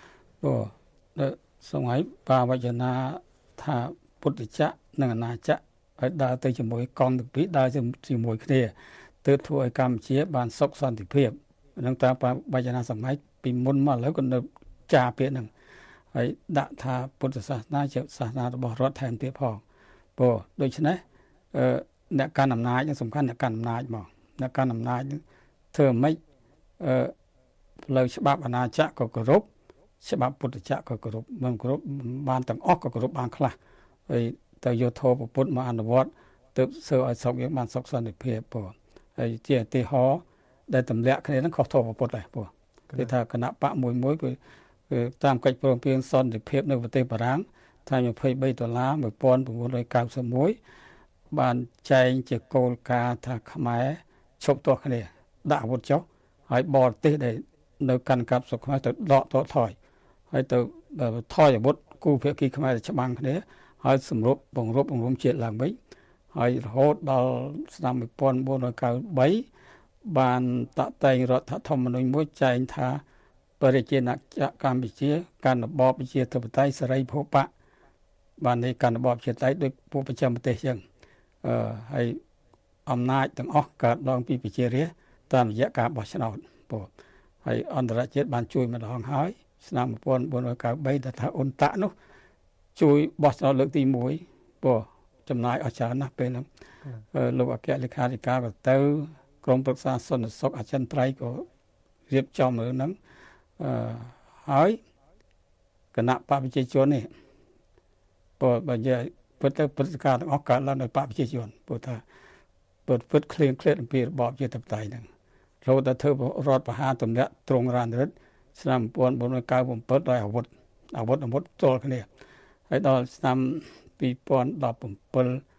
សម័យបាវចនាថាពុទ្ធចក្រនិងអាណាចក្រឲ្យដើរទៅជាមួយកងទាំងពីរដើរជាមួយគ្នាទើបធ្វើឲ្យកម្ពុជាបានសុខសន្តិភាពនឹងតាមបច្ចនាសម័យពីមុនមកឥឡូវក៏នៅចាពាក្យហ្នឹងហើយដាក់ថាពុទ្ធសាសនាជាសាសនារបស់រដ្ឋថែមទៀតផងព្រោះដូច្នេះអ្នកកាន់អំណាចសំខាន់អ្នកកាន់អំណាចមកអ្នកកាន់អំណាចធ្វើម៉េចផ្លូវច្បាប់អាណាចក្រក៏គោរពច្បាប់ពុទ្ធចក្រក៏គោរពមិនគោរពបានទាំងអស់ក៏គោរពបានខ្លះហើយទៅយកធម៌ពុទ្ធមកអនុវត្តទើបធ្វើឲ្យស្រុកយើងបានសុខសន្តិភាពព្រោះហើយជាឧទាហរណ៍ដែលទម្លាក់គ្នាហ្នឹងខុសធម៌ពុទ្ធដែរព្រោះគេថាគណៈបកមួយគឺតាមកិច្ចព្រមព្រៀងសន្តិភាពនៅប្រទេសបារាំងថ្ងៃ$23 1991បានចែងជាគោលការណ៍ថាខ្មែរឈប់ទាស់គ្នាដាក់អាវុធចុះហើយបរទេសដែលនៅកាន់កាប់ស្រុកខ្មែរទៅដកទ័ពថយហើយទៅថយអាវុធគូភាគីខ្មែរច្បាំងគ្នាហើយសម្រុបបង្រួបបង្រួមជាតិឡើងវិញហើយរហូតដល់ឆ្នាំ1993បានតាក់តែងរដ្ឋធម្មនុញ្ញមួយចែងថាប្រជាណាចក្រកម្ពុជាកាន់របបប្រជាធិបតេយ្យសេរីភូប៉ាបាននៃកាន់របបប្រជាធិបតេយ្យដោយពួកប្រចាំប្រទេសចឹងហើយអំណាចទាំងអស់កើតឡើងពីប្រជារាស្ត្រតាមរយៈការបោះឆ្នោតព្រោះហើយអន្តរជាតិបានជួយម្ដងហើយឆ្នាំ1493ដែលថាអ៊ុនតាក់នោះជួយបោះឆ្នោតលើកទី1ព្រោះចំណាយអស្ចារ្យណាស់ពេលហ្នឹងលោកអគ្គលេខាធិការក៏ទៅក្រុមប្រឹក្សាសន្តិសុខអចិន្ត្រៃយ៍ក៏រៀបចំរឿងហ្នឹងហើយគណៈបព្វជិជននេះព្រោះបើនិយាយពិតទៅព្រឹត្តិការណ៍ទាំងអស់កើតឡើងដោយបព្វជិជនព្រោះថាពិតឃ្លៀងឃ្លាតអំពីរបបជាតបតៃហ្នឹងរហូតដល់ធ្វើរដ្ឋប្រហារទម្លាក់ទ្រង់រានរិទ្ធឆ្នាំ1497ដោយអាវុធទល់គ្នាហើយដល់ឆ្នាំ2017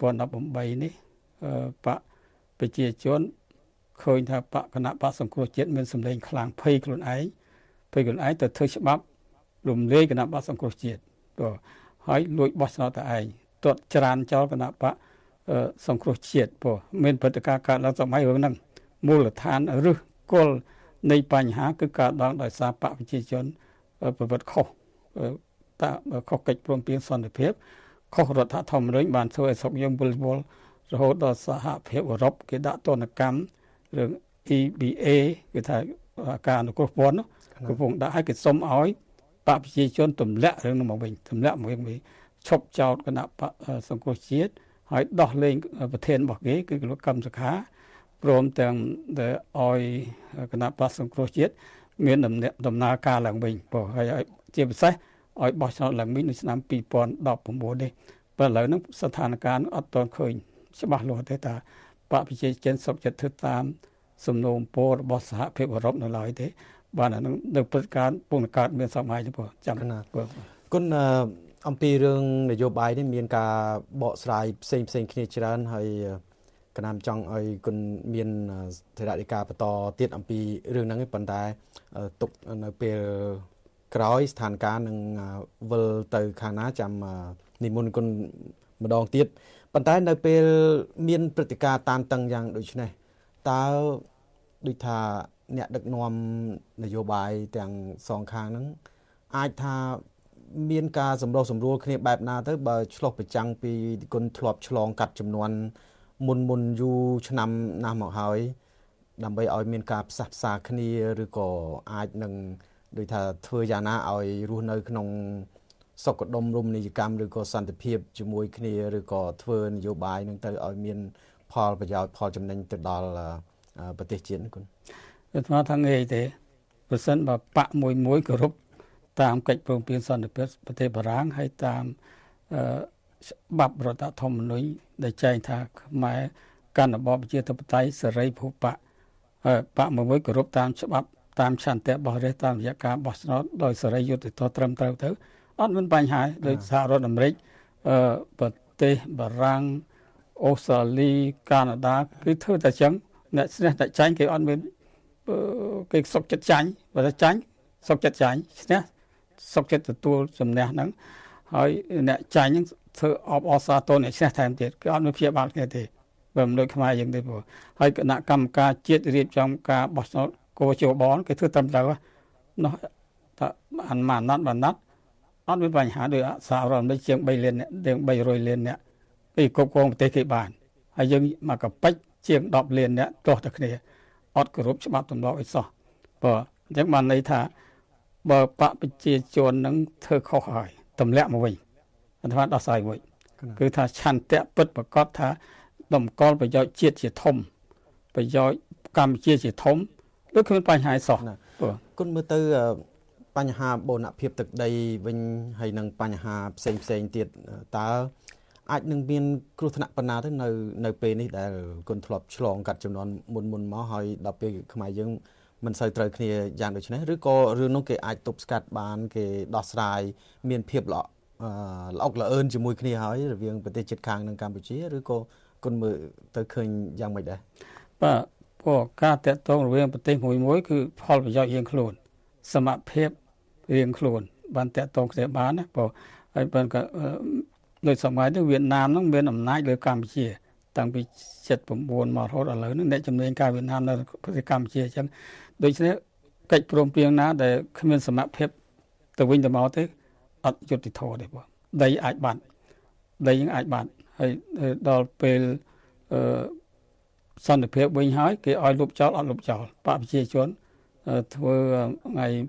2018នេះបកប្រជាជនឃើញថាបកគណៈបកសង្គ្រោះជាតិមានសម្លេងខ្លាំងភ័យខ្លួនឯងទៅធ្វើច្បាប់រំលាយគណៈបកសង្គ្រោះជាតិហើយលួចបោះឆ្នោតតែឯងទាត់ច្រានចោលគណៈបកសង្គ្រោះជាតិព្រោះមានព្រឹត្តិការណ៍កើតឡើងសម័យរឿងហ្នឹងមូលដ្ឋានឬគល់នៃបញ្ហាគឺកើតឡើងដោយសារបកប្រជាជនប្រវត្តិខុសខុសកិច្ចព្រមព្រៀងសន្តិភាពខុសរដ្ឋធម្មនុញ្ញបានធ្វើឲ្យស្រុកយើងវិលវល់រហូតដល់សហភាពអឺរ៉ុបគេដាក់ទណ្ឌកម្មរឿង EBA គេថាការអនុគ្រោះពន្ធនោះកំពុងដាក់ឲ្យគេសុំឲ្យបកប្រជាជនទម្លាក់រឿងនោះមកវិញឈប់ចោតគណៈបកសង្គ្រោះជាតិហើយដោះលែងប្រធានរបស់គេគឺលោកកឹមសុខាព្រមទាំងដែលឲ្យគណៈបកសង្គ្រោះជាតិមានដំណើរការឡើងវិញព្រោះហើយជាពិសេសឲ្យបោះឆ្នោតឡើងវិញនៅឆ្នាំ2019នេះប៉ុន្តែឥឡូវហ្នឹងស្ថានភាពអត់ទាន់ឃើញច្បាស់លាស់ទេថាបកប្រជាជនសុខចិត្តធ្វើតាមសំណូមពររបស់សហភាពអឺរ៉ុបនៅឡើយទេបានអានឹងនៅព្រឹត្តិការណ៍ពងកើតមានសម័យនេះព្រោះចាំណាគុណអំពីរឿងនយោបាយនេះមានការបកស្រាយផ្សេងគ្នាច្រើនហើយកណាមចង់ឲ្យគុណមានថេរដីកាបន្តទៀតអំពីរឿងហ្នឹងប៉ុន្តែទុកនៅពេលក្រោយស្ថានភាពនឹងវិលទៅខាងណាចាំនិមន្តគុណម្ដងទៀតប៉ុន្តែនៅពេលមានព្រឹត្តិការណ៍តានតឹងយ៉ាងដូចនេះតើដូចថាអ្នកដឹកនាំនយោបាយទាំងសងខាងហ្នឹងអាចថាមានការសម្រុះសម្រួលគ្នាបែបណាទៅបើឆ្លោះប្រចាំងពីគុណធ្លាប់ឆ្លងកាត់ចំនួនមុនយូរឆ្នាំណាស់មកហើយដើម្បីឲ្យមានការផ្សះផ្សាគ្នាឬក៏អាចនឹងដូចថាធ្វើយ៉ាងណាឲ្យរស់នៅក្នុងសុខដុមរមណីយកម្មឬក៏សន្តិភាពជាមួយគ្នាឬក៏ធ្វើនយោបាយនឹងទៅឲ្យមានផលប្រយោជន៍ផលចំណេញទៅដល់ប្រទេសជាតិគុណវាថាថាងាយទេប្រសិនបើបកមួយគោរពតាមកិច្ចព្រមព្រៀងសន្តិភាពប្រទេសបារាំងហើយតាមច្បាប់រដ្ឋធម្មនុញ្ញដែលចែងថាខ្មែរកាន់របបប្រជាធិបតេយ្យសេរីភូបកបកមួយគោរពតាមច្បាប់តាមឆន្ទៈរបស់រាជតាមរយៈការបោះឆ្នោតដោយសេរីយុត្តិធម៌ត្រឹមត្រូវទៅអត់មានបញ្ហាដោយសហរដ្ឋអាមេរិកប្រទេសបារាំងអូស្ត្រាលីកាណាដាគឺធ្វើតែចឹងអ្នកស្នះតែចាញ់គេអត់មានគេសុកចិត្តចាញ់បើថាចាញ់សុកចិត្តចាញ់ស្នះសុកចិត្តទទួលសំណះហ្នឹងហើយអ្នកចាញ់ហ្នឹងធ្វើអបអរសាទរអ្នកស្នះថែមទៀតគឺអត់មានព្យាបាលគ្នាទេបើមនុស្សខ្មែរយើងទេព្រោះហើយគណៈកម្មការជាតិរៀបចំការបោះឆ្នោតកោជបនគេធ្វើត្រឹមត្រូវនោះថាអានម៉ាណាត់អត់មានបញ្ហាដោយសហរដ្ឋអាមេរិកជាង3លានអ្នកជាង300លានអ្នកពីគ្រប់គ្រងប្រទេសគេបានហើយយើងមកកប៉ិចជាង10លានអ្នកទាស់តែគ្នាអត់គោរពច្បាប់ទម្លាប់អីសោះបើអញ្ចឹងបានន័យថាបើបកប្រជាជននឹងធ្វើខុសហើយទម្លាក់មកវិញអត្ថបទដោះស្រាយមួយគឺថាឆន្ទៈពិតប្រកបថាតម្កល់ប្រយោជន៍ជាតិជាធំប្រយោជន៍កម្ពុជាជាធំដូចគ្មានបញ្ហាសោះគុណមើលទៅបញ្ហាបូរណភាពទឹកដីវិញហើយនឹងបញ្ហាផ្សេងទៀតតើអាចនឹងមានគ្រោះថ្នាក់បណ្ណាទៅនៅពេលនេះដែលគុណធ្លាប់ឆ្លងកាត់ចំនួនមុនមកហើយដល់ពេលខ្មែរយើងមិនសូវត្រូវគ្នាយ៉ាងដូចនេះឬក៏រឿងនោះគេអាចទប់ស្កាត់បានគេដោះស្រាយមានភាពល្អអល្អឿនជាមួយគ្នាហើយរវាងប្រទេសជិតខាងនិងកម្ពុជាឬក៏គុណមើលទៅឃើញយ៉ាងម៉េចដែរបាទព្រោះការតាក់ទងរវាងប្រទេសមួយគឺផលប្រយោជន៍រៀងខ្លួនសមភាពរៀងខ្លួនបានតាក់ទងគ្នាបានណាព្រោះហើយបានក៏ដោយសម័យនេះវៀតណាមហ្នឹងមានអំណាចលើកម្ពុជាតាំងពី79មករហូតដល់ឥឡូវនេះអ្នកជំនាញការវៀតណាមនៅប្រទេសកម្ពុជាអញ្ចឹងដូច្នេះកិច្ចព្រមព្រៀងណាដែលគ្មានសមភាពទៅវិញទៅមកទេអត់យុត្តិធម៌ទេបងដីអាចបាត់ដីយើងអាចបាត់ហើយដល់ពេលសន្តិភាពវិញហើយគេឲ្យលុបចោលអត់លុបចោលបកប្រជាជនធ្វើថ្ងៃ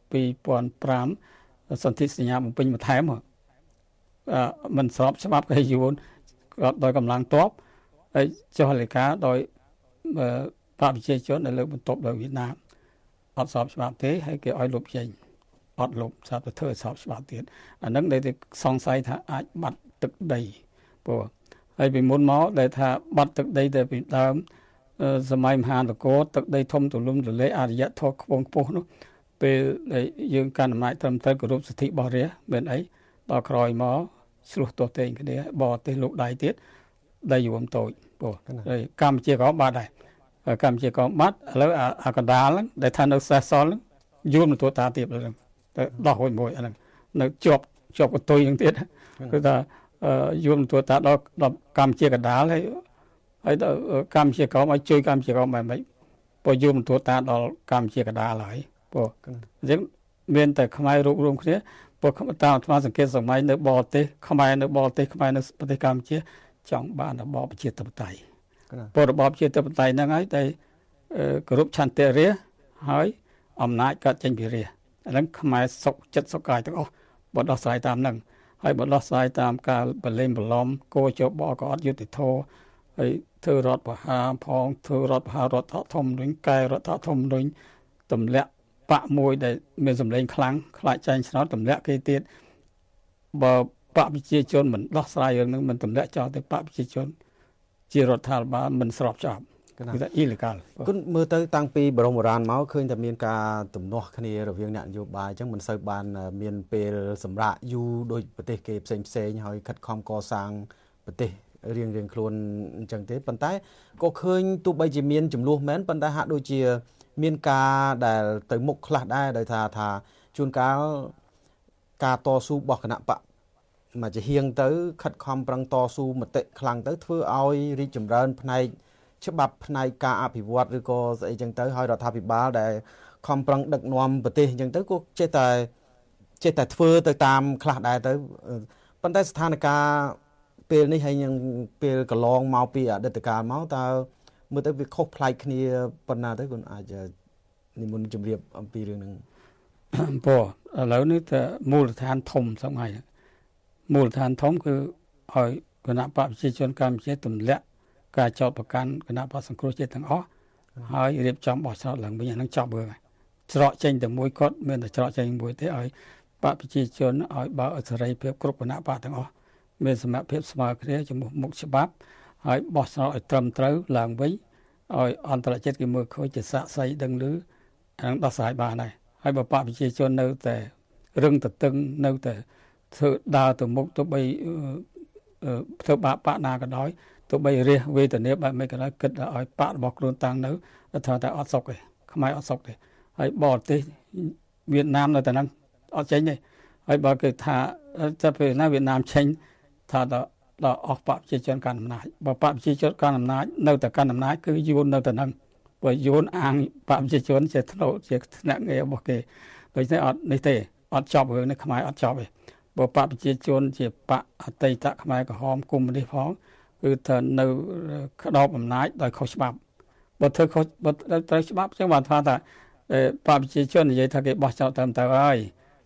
2005សន្ធិសញ្ញាបំពេញបន្ថែមមិនស្របច្បាប់គេយួនក៏ដោយកម្លាំងទ័ពហើយចុះលេខាដោយបកប្រជាជនដែលលើកបន្ទប់ដោយវៀតណាមអត់ស្របច្បាប់ទេហើយគេឲ្យលុបចេញអត់លុបស្រាប់តែធ្វើស្របច្បាប់ទៀតអានឹងដែលសង្ស័យថាអាចបាត់ទឹកដីព្រោះហើយពីមុនមកដែលថាបាត់ទឹកដីតែពីដើមសម័យមហានគរទឹកដីធំទូលំទូលាយអរិយធម៌ខ្ពង់ខ្ពស់នោះពេលដែលយើងកាន់អំណាចត្រឹមត្រូវគោរពសិទ្ធិរបស់រាជមានអីដល់ក្រោយមកឆ្លោះទោះតែងគ្នាបរទេសលោកដៃទៀតដីយួនតូចព្រោះហើយកម្ពុជាក៏បាត់ដែរកម្ពុជាក៏បាត់ឥឡូវអាកណ្ដាលហ្នឹងដែលថានៅសេសសល់ហ្នឹងយួនទៅតាទៀតហ្នឹងតែដោះហួយមួយអាហ្នឹងនៅជាប់កន្ទុយហ្នឹងទៀតគឺថាយួនទៅតាដល់កម្ពុជាកណ្ដាលហើយកម្ពុជាក៏មកជួយកម្ពុជាក៏មិនព្រោះយួនទៅតាដល់កម្ពុជាកណ្ដាលហើយព្រោះអញ្ចឹងមានតែខ្មែររួបរวมគ្នាព្រោះតាមអាត្មាសង្កេតសម័យនៅបរទេសខ្មែរនៅបរទេសខ្មែរនៅប្រទេសកម្ពុជាចង់បានរបបប្រជាធិបតេយ្យព្រោះរបបប្រជាធិបតេយ្យហ្នឹងហើយតែគោរពឆន្ទៈរាជហើយអំណាចក៏ចេញពីរាជអាហ្នឹងខ្មែរសុខចិត្តសុខកាយទាំងអស់បើដោះស្រាយតាមហ្នឹងហើយបើដោះស្រាយតាមការបលែងបន្លំគោចបក៏អត់យុត្តិធម៌ហើយធ្វើរដ្ឋប្រហារផងធ្វើរដ្ឋប្រហាររដ្ឋធម្មនុញ្ញកែរដ្ឋធម្មនុញ្ញទម្លាក់បកមួយដែលមានសម្លេងខ្លាំងខ្លាចចាញ់ឆ្នោតទម្លាក់គេទៀតបើបកប្រជាជនមិនដោះស្រាយរឿងហ្នឹងមិនទម្លាក់ចោលទៅបកប្រជាជនជារដ្ឋាភិបាលមិនស្របច្បាប់គឺថា illegal គុណមើលទៅតាំងពីបរមបុរាណមកឃើញតែមានការទំនាស់គ្នារវាងអ្នកនយោបាយអញ្ចឹងមិនសូវបានមានពេលសម្រាប់យូរដោយប្រទេសគេផ្សេងហើយខិតខំកសាងប្រទេសរៀងខ្លួនអញ្ចឹងទេប៉ុន្តែក៏ឃើញទោះបីជាមានចំនួនមែនប៉ុន្តែហាក់ដូចជាមានការដែលទៅមុខខ្លះដែរដោយថាជួនកាលការតស៊ូរបស់គណៈបកមកជាហៀងទៅខិតខំប្រឹងតស៊ូមតិខ្លាំងទៅធ្វើឲ្យរីកចម្រើនផ្នែកច្បាប់ផ្នែកការអភិវឌ្ឍឬក៏ស្អីចឹងទៅហើយរដ្ឋាភិបាលដែលខំប្រឹងដឹកនាំប្រទេសចឹងទៅក៏ចេះតែធ្វើទៅតាមខ្លះដែរទៅប៉ុន្តែស្ថានភាពពេលនេះហើយនឹងពេលកន្លងមកពីអតីតកាលមកតើមើលទៅវាខុសប្លែកគ្នាប៉ុណ្ណាទៅគាត់អាចនិមន្តជម្រាបអំពីរឿងហ្នឹងព្រោះឥឡូវនេះតែមូលដ្ឋានធំសង្ហៃមូលដ្ឋានធំគឺឲ្យគណៈបកប្រជាជនកម្ពុជាទម្លាក់ការចោទប្រកាន់គណៈបកសង្គ្រោះជាតិទាំងអស់ហើយរៀបចំបោះឆ្នោតឡើងវិញអានឹងចប់ហើយច្រកចេញតែមួយគាត់មានតែច្រកចេញមួយទេឲ្យបកប្រជាជនឲ្យបើកសេរីភាពគ្រប់គណៈបកទាំងអស់មានសមត្ថភាពស្មើគ្នាជាមួយមុខច្បាប់ហើយបោះឆ្នោតឲ្យត្រឹមត្រូវឡើងវិញឲ្យអន្តរជាតិគេមើលឃើញជាសាក្សីដឹងឮអានឹងដោះស្រាយបានហើយហើយបើបកប្រជាជននៅតែរឹងតឹងនៅតែធ្វើដើរទៅមុខទៅបីធ្វើបាបណាក៏ដោយទោះបីរះវេទនាបែបមិនក៏ដោយគិតឲ្យបករបស់ខ្លួនតាំងនៅថាតែអត់សុខទេខ្មែរអត់សុខទេហើយបរទេសវៀតណាមនៅតែហ្នឹងអត់ចេញទេហើយបើគេថាតែពេលណាវៀតណាមចេញថាដល់អស់បកប្រជាជនកាន់អំណាចបើបកប្រជាជនកាន់អំណាចនៅតែកាន់អំណាចគឺយួននៅតែហ្នឹងបើយួនអាងបកប្រជាជនជាធ្នូជាថ្នាក់ងាររបស់គេដូច្នេះអត់នេះទេអត់ចប់រឿងនេះខ្មែរអត់ចប់ទេបើបកប្រជាជនជាបកអតីតខ្មែរក្រហមកុម្មុយនីសផងគឺថានៅក្តោបអំណាចដោយខុសច្បាប់បើធ្វើខុសបើត្រូវច្បាប់ចឹងបានថាបកប្រជាជននិយាយថាគេបោះចោលតាមទៅហើយ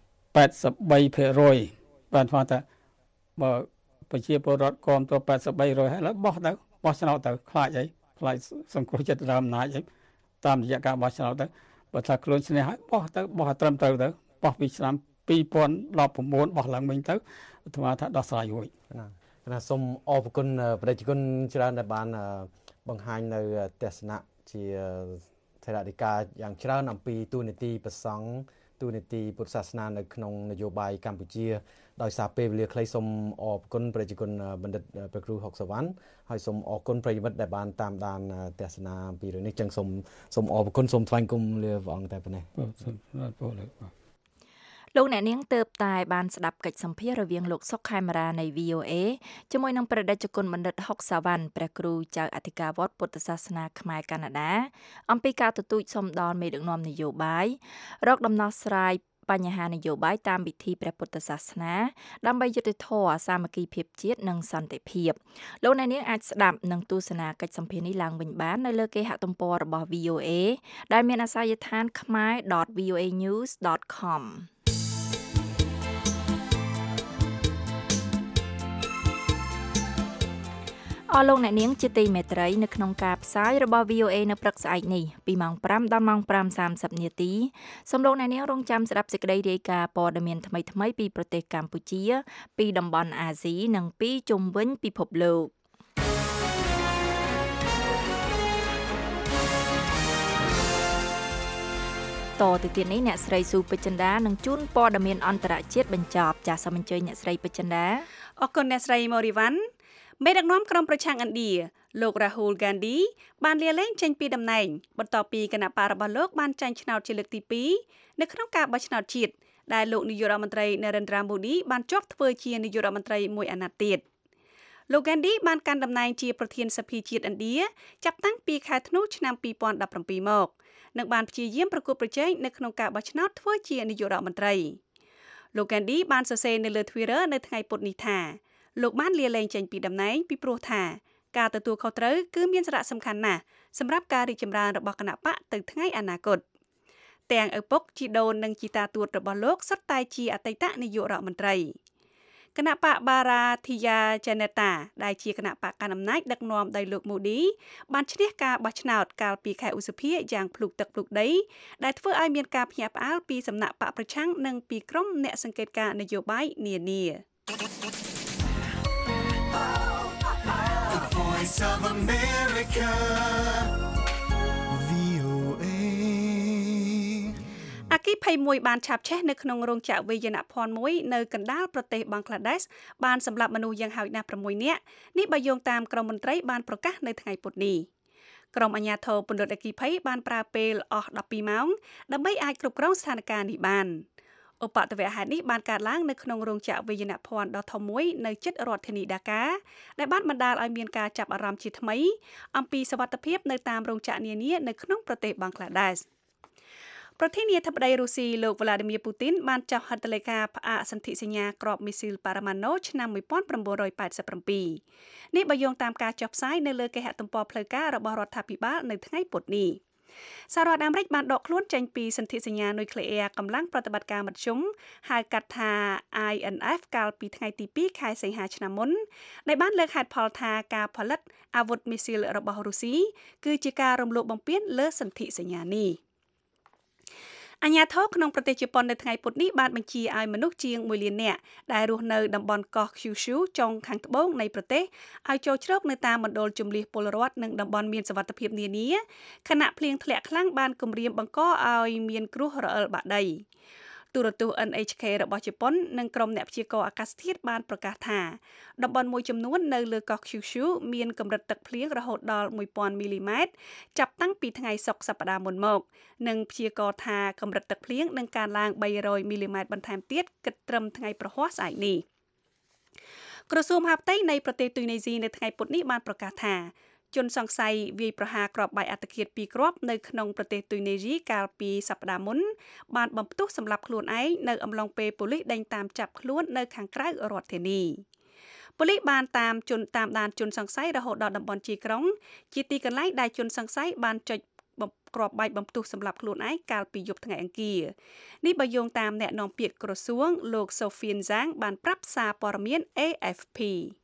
83% បានថាបើប្រជាពលរដ្ឋគាំទ្រ83%ហើយបោះទៅបោះឆ្នោតទៅខ្លាចអីខ្លាចសង្គ្រោះចិត្តដើមអំណាចអីតាមរយៈការបោះឆ្នោតទៅបើថាខ្លួនឈ្នះហើយបោះទៅបោះត្រឹមត្រូវទៅបោះពីឆ្នាំ2019បោះឡើងវិញទៅអាត្មាថាដោះស្រាយរួចណាសូមអរគុណប្រជាជនច្រើនដែលបានបង្ហាញនៅទស្សនៈជាថេរដីកាយ៉ាងច្រើនអំពីទូនីតិប្រសង់ទូនីតិពុទ្ធសាសនានៅក្នុងនយោបាយកម្ពុជាដោយសារពេលវេលាខ្លីសូមអរគុណប្រជាជនបណ្ឌិតព្រះគ្រូហុកសវណ្ណហើយសូមអរគុណប្រិយមិត្តដែលបានតាមដានទស្សនាអំពីរឿងនេះចឹងសូមអរគុណសូមថ្លែងគុំលាព្រះអង្គតែប៉ុណ្ណេះលោកអ្នកនាងទើបតែបានស្ដាប់កិច្ចសម្ភាសន៍រវាងលោកសុកខេមរានៃ VOA ជាមួយនឹងព្រះតេជគុណបណ្ឌិតហុកសាវណ្ណព្រះគ្រូចៅអធិការវត្តពុទ្ធសាសនាខ្មែរកាណាដាអំពីការទទូចសុំដល់មេដឹកនាំនយោបាយរកដំណោះស្រាយបញ្ហានយោបាយតាមវិធីព្រះពុទ្ធសាសនាដើម្បីយុត្តិធម៌សាមគ្គីភាពជាតិនិងសន្តិភាពលោកអ្នកនាងអាចស្ដាប់និងទស្សនាកិច្ចសម្ភាសន៍នេះឡើងវិញបាននៅលើគេហទំព័ររបស់ VOA ដែលមានអាសយដ្ឋាន khmer.voanews.comអរលោកអ្នកនាងជាទីមេត្រីនៅក្នុងការផ្សាយរបស់ VOA នៅព្រឹកស្អែកនេះពីម៉ោង 5 ដល់ម៉ោង 5:30 នាទីសូមលោកអ្នកនាងរងចាំស្ដាប់សេចក្តីរាយការណ៍ព័ត៌មានថ្មីៗពីប្រទេសកម្ពុជាពីតំបន់អាស៊ីនិងពីជុំវិញពិភពលោកតទៅទៀតនេះអ្នកស្រីស៊ូពេជ្រចិន្តានឹងជូនព័ត៌មានអន្តរជាតិបញ្ចប់ចាសសូមអញ្ជើញអ្នកស្រីពេជ្រចិន្តាអរគុណអ្នកស្រីម៉ូរីវ៉ាន់មេដឹកនាំក្រុមប្រឆាំងឥណ្ឌាលោករ៉ាហ៊ូលហ្គានឌីបានលាលែងចេញពីតំណែងបន្ទាប់ពីគណៈបករបស់លោកបានចាញ់ឆ្នោតជាលើកទី2នៅក្នុងការបោះឆ្នោតជាតិដែលលោកនាយករដ្ឋមន្ត្រីនរេនદ્រាម៉ូឌីបានជាប់ធ្វើជានាយករដ្ឋមន្ត្រីមួយអាណត្តិទៀតលោកហ្គានឌីបានកាន់តំណែងជាប្រធានសភាជាតិឥណ្ឌាចាប់តាំងពីខែធ្នូឆ្នាំ2017មកនិងបានព្យាយាមប្រកួតប្រជែងនៅក្នុងការបោះឆ្នោតធ្វើជានាយករដ្ឋមន្ត្រីលោកហ្គានឌីបានសរសេរនៅលើ Twitter នៅថ្ងៃពុធនេះថាលោកបានលាលែងចេញពីតំណែងពីព្រោះថាការទទួលខុសត្រូវគឺមានសារៈសំខាន់ណាស់សម្រាប់ការរីកចម្រើនរបស់គណបកទៅថ្ងៃអនាគតទាំងឪពុកជីដូននិងជីតាទួតរបស់លោកសុទ្ធតែជាអតីតនាយករដ្ឋមន្ត្រីគណបកបារ៉ាធីយ៉ាចេណេតាដែលជាគណបកកណ្ដាលអំណាចដឹកនាំដោយលោកម៉ូឌីបានឈ្នះការបោះឆ្នោតកាលពីខែឧសភាយ៉ាងភ្លុកទឹកភ្លុកដីដែលធ្វើឲ្យមានការភ្ញាក់ផ្អើលពីសំណាក់បកប្រឆាំងនិងពីក្រុមអ្នកសង្កេតការណ៍នយោបាយនានាVoice of America VOA អគ្គិភ័យមួយបានឆាបឆេះនៅក្នុងរោងចក្រវេយនភ័ណ្ឌមួយនៅកណ្ដាលប្រទេសបង់ក្លាដេសបានសម្លាប់មនុស្សយ៉ាងហោចណាស់6នាក់នេះបើយោងតាមក្រមមន្ត្រីបានប្រកាសនៅថ្ងៃពុធនេះក្រុមអាជ្ញាធរពន្លត់អគ្គិភ័យបានប្រើពេលអស់12ម៉ោងដើម្បីអាចគ្រប់គ្រងស្ថានភាពនេះបានឧបទ្ទវហេតុនេះបានកើតឡើងនៅក្នុងរោងចក្រវេយនភ័ណ្ឌដ៏ធំមួយនៅជិតរដ្ឋធានីដាកាដែលបានបណ្ដាលឲ្យមានការចាប់អារម្មណ៍ជាថ្មីអំពីសុវត្ថិភាពនៅតាមរោងចក្រនានានៅក្នុងប្រទេសបង់ក្លាដេសប្រធានាធិបតីរុស្ស៊ីលោក Vladimir Putin បានចុះហត្ថលេខាផ្អាកសន្ធិសញ្ញាគ្រាប់មីស៊ីលប៉ារ៉ាម៉ាណូឆ្នាំ1987នេះបើយោងតាមការចុះផ្សាយនៅលើគេហទំព័រផ្លូវការរបស់រដ្ឋាភិបាលនៅថ្ងៃពុធនេះសហរដ្ឋអាមេរិកបានដកខ្លួនចេញពីសន្ធិសញ្ញានុយក្លេអ៊ែរកម្លាំងប្រតិបត្តិការមធ្យមហៅកាត់ថា INF កាលពីថ្ងៃទី2ខែសីហាឆ្នាំមុនដែលបានលើកហេតុផលថាការផលិតអាវុធមីស៊ីលរបស់រុស្ស៊ីគឺជាការរំលោភបំពានលើសន្ធិសញ្ញានេះអាជ្ញាធរក្នុងប្រទេសជប៉ុននៅថ្ងៃពុធនេះបានបញ្ជាឲ្យមនុស្សជាង1លាននាក់ដែលរស់នៅតំបន់កោះ Kyushu ចុងខាងត្បូងនៃប្រទេសឲ្យចូលជ្រកនៅតាមមណ្ឌលជម្លៀសពលរដ្ឋនិងតំបន់មានសុវត្ថិភាពនានាខណៈភ្លៀងធ្លាក់ខ្លាំងបានគំរាមបង្កឲ្យមានគ្រោះរអិលបាក់ដីទូរទស្សន៍ NHK របស់ជប៉ុននិងក្រុមអ្នកព្យាករណ៍អាកាសធាតុបានប្រកាសថាតំបន់មួយចំនួននៅលើកោះ Kyushu មានកម្រិតទឹកភ្លៀងរហូតដល់ 1000 មីលីម៉ែត្រចាប់តាំងពីថ្ងៃសុក្រសប្តាហ៍មុនមកនិងព្យាករណ៍ថាកម្រិតទឹកភ្លៀងនឹងកើនឡើង300មីលីម៉ែត្របន្ថែមទៀតគិតត្រឹមថ្ងៃប្រហ័សស្អែកនេះក្រសួងមហាផ្ទៃនៃប្រទេសទូនេស៊ីនៅថ្ងៃពុធនេះបានប្រកាសថាជនសង្ស័យវាយប្រហារគ្រាប់បែកអត្តឃាត2គ្រាប់នៅក្នុងប្រទេសទូនេស៊ីកាលពីសប្តាហ៍មុនបានបំផ្ទុះសម្លាប់ខ្លួនឯងនៅអំឡុងពេលប៉ូលីសដេញតាមចាប់ខ្លួននៅខាងក្រៅរដ្ឋធានីប៉ូលីសបានតាមដានជនសង្ស័យរហូតដល់តំបន់ជាក្រុងជាទីកន្លែងដែលជនសង្ស័យបានចុចគ្រាប់បែកបំផ្ទុះសម្លាប់ខ្លួនឯងកាលពីយប់ថ្ងៃអង្គារនេះបើយោងតាមអ្នកនាំពាក្យក្រសួងលោក Sophie Zhang បានប្រាប់សារព័ត៌មាន AFP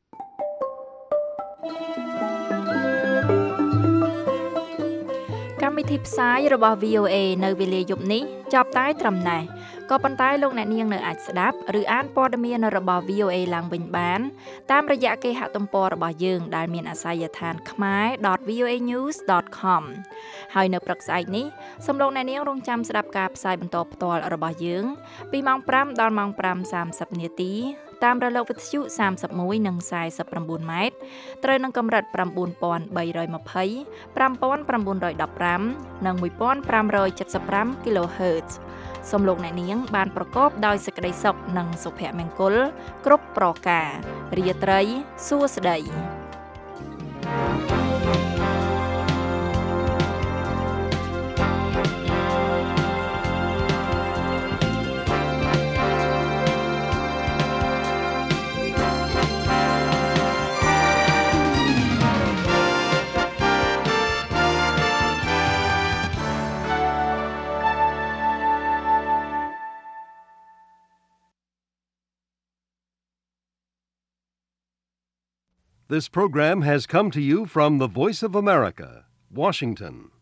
កម្មវិធីផ្សាយរបស់ VOA នៅវេលាយប់នេះចប់តែត្រឹមណេះក៏ប៉ុន្តែលោកអ្នកនាងនៅអាចស្ដាប់ឬអានព័ត៌មានរបស់ VOA ឡើងវិញបានតាមរយៈគេហទំព័ររបស់យើងដែលមានអាសយដ្ឋាន khmer.voanews.com ហើយនៅព្រឹកស្អែកនេះសូមលោកអ្នកនាងរងចាំស្ដាប់ការផ្សាយបន្តផ្ទាល់របស់យើងពីម៉ោង 5 ដល់ម៉ោង 5:30 នាទីតាមរលកវិទ្យុ31និង49ម៉ែត្រត្រូវនឹងកម្រិត9320 5915និង1575 kHz សូមលោកអ្នកនាងបានប្រកបដោយសេចក្តីសុខនិងសុភមង្គលគ្រប់ប្រការរាត្រីសួស្តី This program has come to you from the Voice of America, Washington.